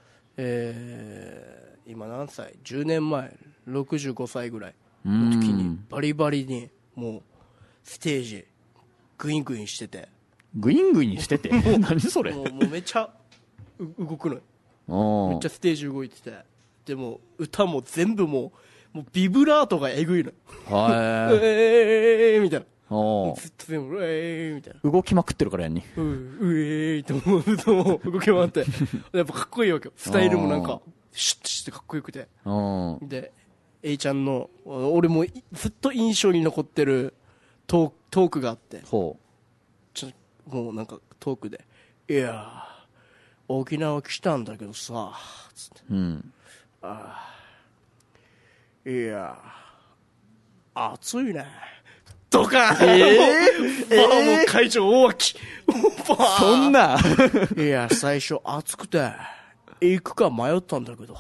えー、今何歳 ?じゅう 年前、ろくじゅうごさいぐらいの時に、バリバリに、もう、ステージ、グイングインしてて。 グイングインしてて何それ？ もう、もうめっちゃ、動くのよ。めっちゃステージ動いてて。でも、歌も全部もう、もうビブラートがえぐいの。 はい。 えーみたいな。 ずっと全部、えーみたいな。 動きまくってるからやんに。 う、うえーって思うと、動き回って。やっぱかっこいいわけよ。スタイルもなんか、シュッとしてかっこよくて。で、A ちゃんの、俺もずっと印象に残ってるトーク、トークがあって。 ほう。 ちょ、もうなんかトークで、いやー、沖縄来たんだけどさ、つって。 うん。 ああ、いやー、暑いね。ドカーン、えー、えー、もう会場大脇。 そんな。 いや、最初暑くて、行くか迷ったんだけど、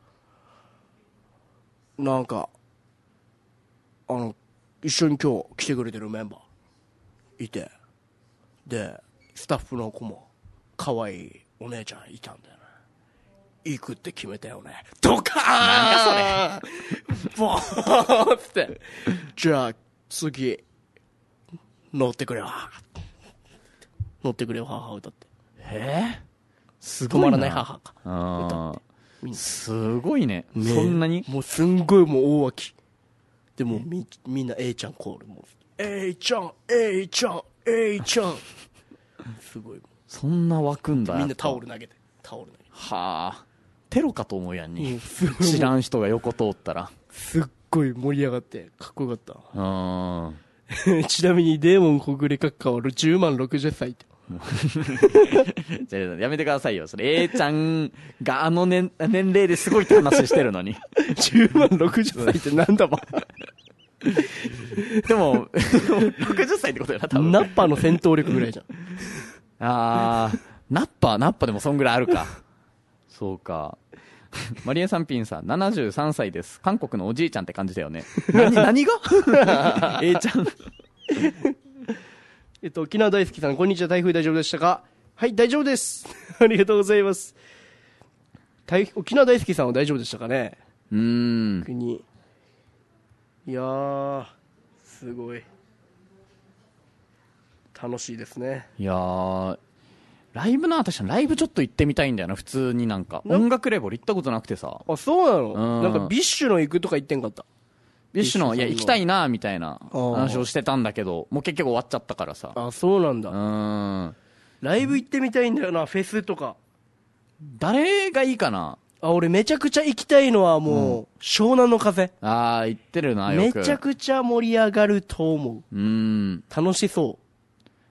なんか、あの、一緒に今日来てくれてるメンバーいて、で、スタッフの子も可愛いお姉ちゃんいたんだよね。行くって決めたよね。ドカーン、なんだそれ。ボーって。じゃあ、次、乗ってくれよ。乗ってくれよ、母歌って。 えー、すごいな。 止まらない母か。 歌って。すごいね。ね、そんなにもうすんごいもう大脇。でもみ、みんな A ちゃんコールも。A ちゃん、A ちゃん、A ちゃん。すごい。 そんな湧くんだ。 みんなタオル投げて。タオル投げて。 はあ。テロかと思うやんに。知らん人が横通ったら。 すっごい盛り上がって、かっこよかった。 あちなみにデーモン小暮閣下はじゅうまんろくじゅっさいって。 じゃあやめてくださいよ。それ A ちゃんがあの年、年齢ですごいって話してるのに。 じゅうまんろくじゅっさいってなんだば。 でも、ろくじゅっさいってことやな、多分。 ナッパの戦闘力ぐらいじゃん。 あー、ナッパ、ナッパでもそんぐらいあるか。そうか。 マリエさんピンさんななじゅうさんさいです。韓国のおじいちゃんって感じだよね。何何がA ちゃんえっと沖縄大好きさん、こんにちは。台風大丈夫でしたか？はい、大丈夫ですありがとうございます。台沖縄大好きさんは大丈夫でしたかね？ うーん、 国いやーすごい楽しいですね。 いやーライブな、私ライブちょっと行ってみたいんだよな。普通になんか音楽レベル行ったことなくてさ。 あ、そうなの？ うんなんかビッシュの行くとか言ってんかった？ ビッシュのいや行きたいなみたいなー話をしてたんだけど、もう結局終わっちゃったからさ。 あ、そうなんだ。 うーん、 ライブ行ってみたいんだよな、フェスとか。 誰がいいかな。 あ、俺めちゃくちゃ行きたいのはもう、湘南の風。 あー行ってるな、よく。 めちゃくちゃ盛り上がると思う。 うーん、 楽しそう。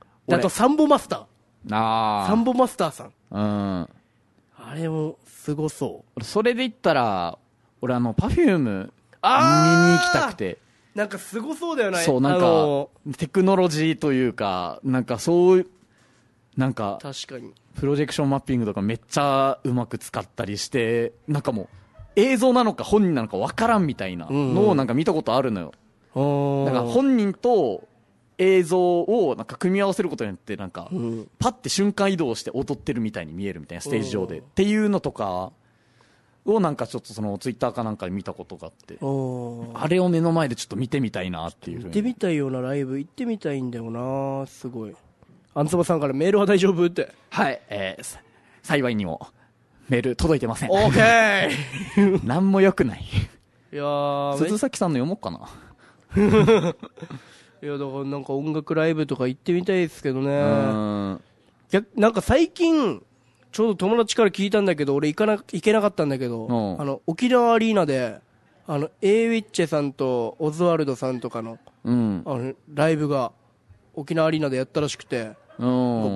俺あとサンボマスター。 あーサンボマスターさん。 うん、 あれもすごそう。 俺それで言ったら俺あの パフューム見にあー行きたくて。 なんかすごそうだよね。 そう、なんかあのテクノロジーというか、なんかそういうなんか確かに。 プロジェクションマッピングとかめっちゃうまく使ったりして、なんかもう映像なのか本人なのか分からんみたいなのをなんか見たことあるのよ。だから本人と映像をなんか組み合わせることによってなんかパッて瞬間移動して踊ってるみたいに見えるみたいな、ステージ上でっていうのとかをなんかちょっとそのツイッターかなんかで見たことがあって、あれを目の前でちょっと見てみたいなっていうふうに。 行ってみたいようなライブ行ってみたいんだよな。すごい。あんつばさんからメールは大丈夫って。 はい、えー、幸いにもメール届いてません。 オーケーなんも良くない。 いやー鈴崎さんの読もうかな。 いやだからなんか音楽ライブとか行ってみたいですけどね。 うーん、 いやなんか最近ちょうど友達から聞いたんだけど、俺行かな行けなかったんだけど、 うんあの沖縄アリーナであの A ウィッチェさんとオズワルドさんとかのうん、 あのライブが沖縄アリーナでやったらしくて、 うん、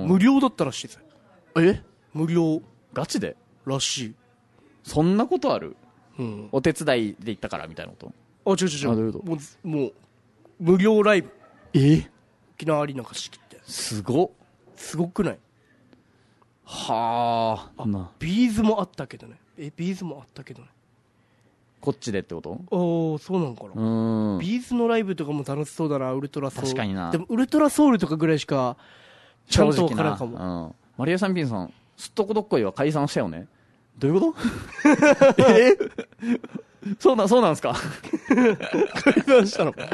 無料だったらしいですよ。 え無料ガチでらしい。 そんなことある？ うん、 お手伝いで行ったからみたいなこと？ あ、違う違う違う。 あどういうこと？ もう、もう、無料ライブ。 え沖縄アリーナ貸し切って。 すごっ。 すごくない？ はあ。なビーズもあったけどね。え、ビーズもあったけどね。 こっちでってこと？ ああ、そうなのかな。 うん。 ビーズのライブとかも楽しそうだな、ウルトラソウル。 確かにな。 でも、ウルトラソウルとかぐらいしか、ちゃんとわからんかも。 うん。マリアさんピンさん、すっとこどっこいは解散したよね。どういうことえそうな、そうなんですか解散したの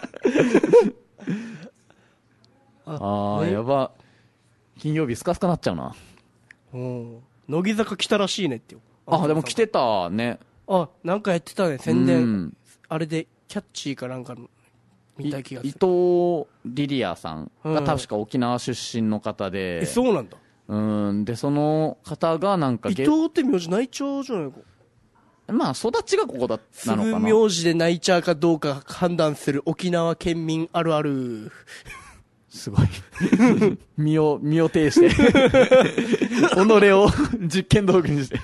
ああ、やば。金曜日スカスカなっちゃうな。 うん。乃木坂来たらしいねってよ。 あ、でも来てたね。 あ、なんかやってたね、宣伝。 うん、 あれで、キャッチーかなんかの見たい気がする。 伊藤リリアさんが確か沖縄出身の方で、 え、そうなんだ。 うんでその方がなんか伊藤って名字内調じゃないか。 まあ育ちがここだなのかな。 すぐ名字で内調かどうか判断する沖縄県民あるある。 すごい身を身を挺して己を実験道具にして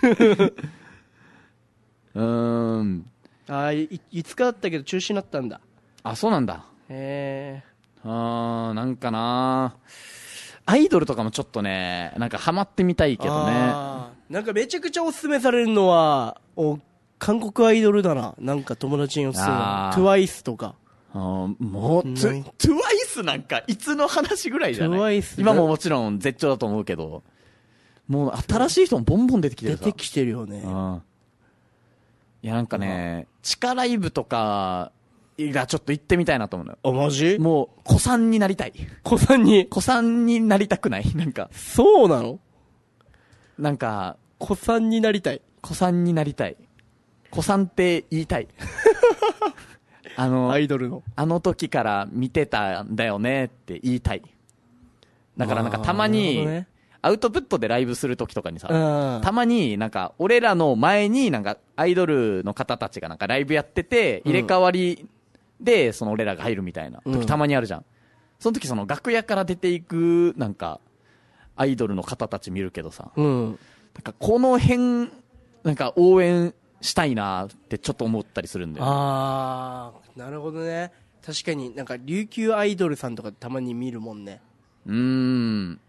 うーんあいいつかだったけど中止になったんだ。 あ、そうなんだ。 へえ。 あーなんかなアイドルとかもちょっとねなんかハマってみたいけどね。 なんかめちゃくちゃおすすめされるのはお韓国アイドルだな。なんか友達におすすめな トゥワイス とか。 あもうトゥワイスなんかいつの話ぐらいじゃない。 トゥワイス今ももちろん絶頂だと思うけど、もう新しい人もボンボン出てきてるさ。 出てきてるよね。 うん、いやなんかね地下ライブとかがちょっと行ってみたいなと思うのよ。 あ、マジ？ もう子さんになりたい。 子さんに子さんになりたくない？なんかそうなの？ なんか子さんになりたい。 子さんになりたい。子さんって言いたいあのアイドルのあの時から見てたんだよねって言いたい。だからなんかたまにアウトプットでライブする時とかにさ、たまになんか俺らの前になんかアイドルの方たちがなんかライブやってて入れ替わりでその俺らが入るみたいな時たまにあるじゃん。その時その楽屋から出ていくなんかアイドルの方たち見るけどさ、なんかこの辺なんか応援したいなってちょっと思ったりするんだよね。 ああ、なるほどね。確かになんか琉球アイドルさんとかたまに見るもんね。 うーん。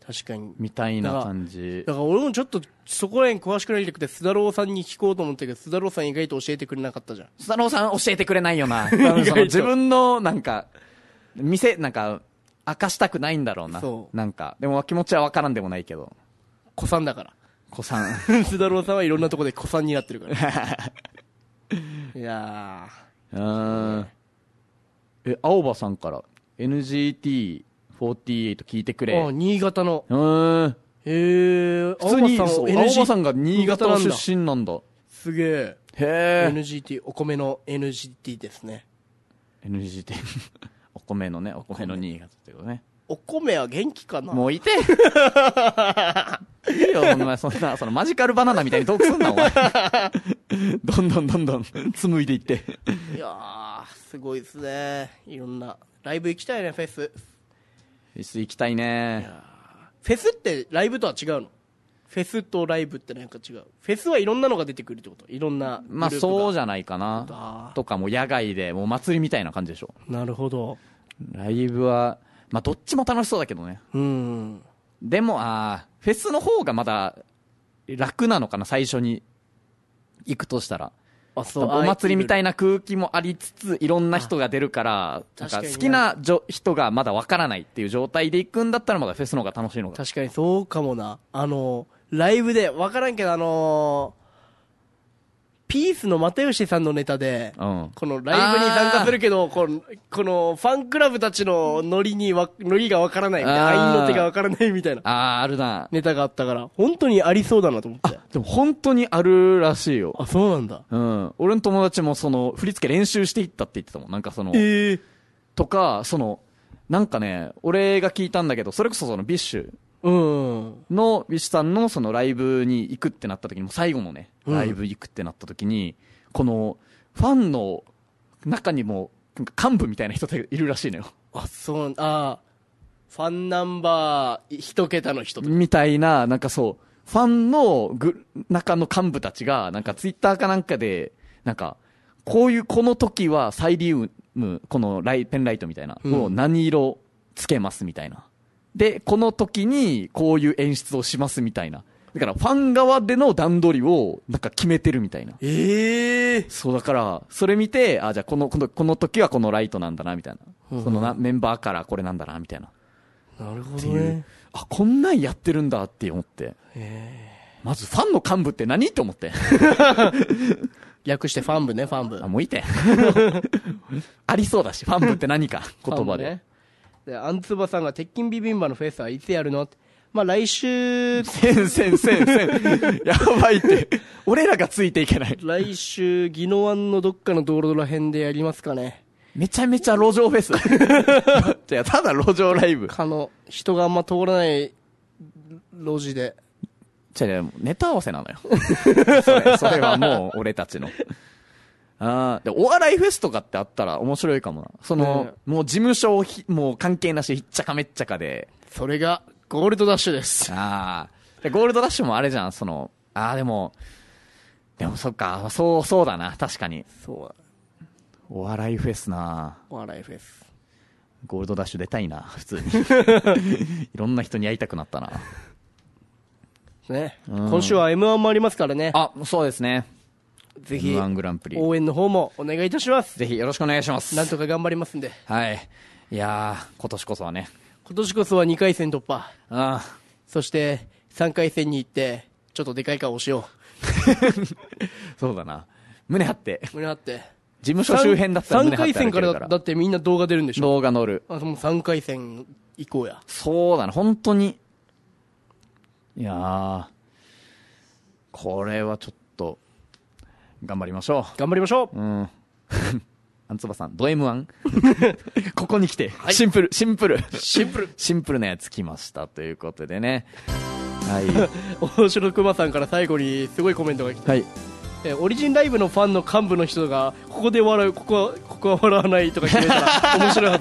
確かにみたいな感じだから俺もちょっとそこら辺詳しくなりたくて須田郎さんに聞こうと思ったけど須田郎さん意外と教えてくれなかったじゃん。 須田郎さん教えてくれないよな多分その自分のなんか店なんか明かしたくないんだろうな。そうなんかでも気持ちは分からんでもないけど子さんだから子さん須田郎さんはいろんなところで子さんになってるからいやーうんえ青葉さんから エヌジーティーフォーティーエイト 聞いてくれ。 あ新潟のうんへえ普通に青葉さんが新潟の出身なんだ。 すげえへえエヌジーティー お米の エヌジーティー ですね。 エヌジーティー お米のねお米の新潟ってことね。 お米は元気かな。 もういていいよお前そんなそのマジカルバナナみたいにトークすんなお前どんどんどんどん紡いでいっていやーすごいですね。いろんなライブ行きたいね。フェスフェス行きたいね。 フェスってライブとは違うの？フェスとライブってなんか違う？フェスはいろんなのが出てくるってこと？いろんなグループが。 まあそうじゃないかなとかもう野外でもう祭りみたいな感じでしょ。 なるほど。 ライブはまあどっちも楽しそうだけどね。 うんでもあーフェスの方がまだ楽なのかな最初に行くとしたら。 あそうお祭りみたいな空気もありつついろんな人が出るからなんか好きな人がまだわからないっていう状態で行くんだったらまだフェスの方が楽しいのか。 確かにそうかもな。あのライブでわからんけどあのーピースの又吉さんのネタで、うん、このライブに参加するけどこのこのファンクラブたちのノリにわノリがわからないみたいな、合いの手がわからないみたいなあーあるなネタがあったから本当にありそうだなと思って。 でも本当にあるらしいよ。 あそうなんだ。 うん俺の友達もその振り付け練習していったって言ってたもん。なんかその、 えー、 とかそのなんかね俺が聞いたんだけどそれこそそのビッシュうんのビッシュさんのそのライブに行くってなった時にも最後のねライブ行くってなった時に、うんこのファンの中にも幹部みたいな人っているらしいのよ。 あそうあファンナンバー一桁の人みたいななんかそうファンのグ中の幹部たちがなんかツイッターかなんかでなんかこういうこの時はサイリウムこのライペンライトみたいなを何色つけますみたいな、うん、でこの時にこういう演出をしますみたいな。だからファン側での段取りをなんか決めてるみたいな。 ええー、 そうだからそれ見てあじゃあこのこのこの時はこのライトなんだなみたいな、うん、そのなメンバーからこれなんだなみたいな。 なるほどね。 あこんなんやってるんだって思って。まずファンの幹部って何って思って略してファン部ねファン部。 あもういてありそうだしファン部って何か言葉で。 ね、でアンツバさんが鉄筋ビビンバのフェスはいつやるのって。まあ来週せんせんせんせんやばいって俺らがついていけない。 来週宜野湾のどっかの道路ら辺でやりますかね。 めちゃめちゃ路上フェスじゃただ路上ライブかの人があんま通らない路地でじゃネタ合わせなのよそれ、それはもう俺たちのあでお笑いフェスとかってあったら面白いかもな。その、ね、もう事務所ひもう関係なしひっちゃかめっちゃかでそれがゴールドダッシュです。 ああ、ゴールドダッシュもあれじゃん、その、ああ、でも、でもそっか、そう、そうだな、確かに。 そう。 お笑いフェスなお笑いフェス。 ゴールドダッシュ出たいな、普通に。いろんな人に会いたくなったな。 ね、うん、今週は エムワン もありますからね。 あ、そうですね。 ぜひ、 エムワン グランプリ。 応援の方もお願いいたします。 ぜひよろしくお願いします。 なんとか頑張りますんで。 はい。いやー、今年こそはね。 今年こそはにかい戦突破。 ああそしてさんかい戦に行ってちょっとでかい顔をしようそうだな胸張って胸張って事務所周辺だったら胸張ってさんかい戦から だ, だってみんな動画出るんでしょ。 動画乗る。 あもうさんかい戦行こうや。 そうだな本当に。いやーこれはちょっと頑張りましょう。 頑張りましょう。 うんアンツバさんド エムワン ここに来て、はい、シンプルシンプルシンプルシンプルなやつ来ましたということでね。はい大城熊さんから最後にすごいコメントが来て、 はい、 えオリジンライブのファンの幹部の人がここで笑うここはここは笑わないとか決めたら面白いは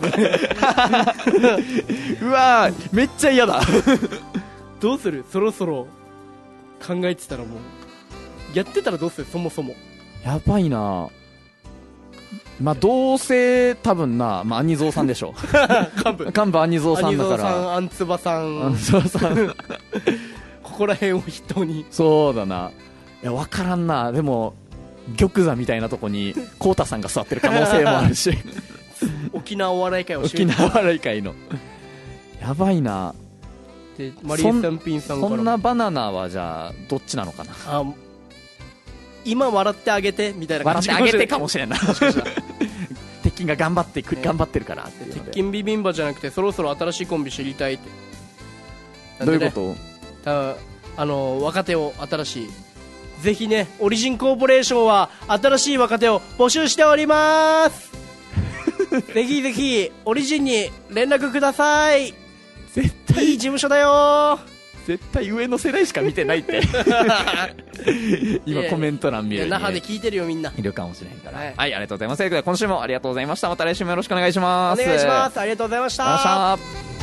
ずうわーめっちゃ嫌だどうするそろそろ考えてたらもうやってたらどうするそもそもやばいなまあどうせ多分な、まあ、アニゾーさんでしょ幹部幹部アニゾーさんだから、 アニゾーさん、アンツバさん、 アンツバさんここら辺を筆頭に。 そうだな。いや分からんな。でも玉座みたいなとこにコウタさんが座ってる可能性もあるし沖縄お笑い会を沖縄お笑い会のやばいな。 でマリー・サンピンさんからそんなバナナはじゃあどっちなのかな。 あ、今笑ってあげてみたいな感じ。 笑ってあげてかもしれんな鉄筋が頑張ってく、ね、頑張ってるからっていうので、 鉄筋ビビンバじゃなくてそろそろ新しいコンビ知りたいって。 どういうこと？ たあの若手を新しい、ぜひね、オリジンコーポレーションは新しい若手を募集しておりますぜひぜひオリジンに連絡ください。 絶対いい事務所だよ。 絶対上の世代しか見てないって今コメント欄見るに、 那覇で聞いてるよみんな。 いるかもしれへんから、 はい、 はい、ありがとうございます。今週もありがとうございました。また来週もよろしくお願いします。 お願いします。ありがとうございました。 ありがとうございました。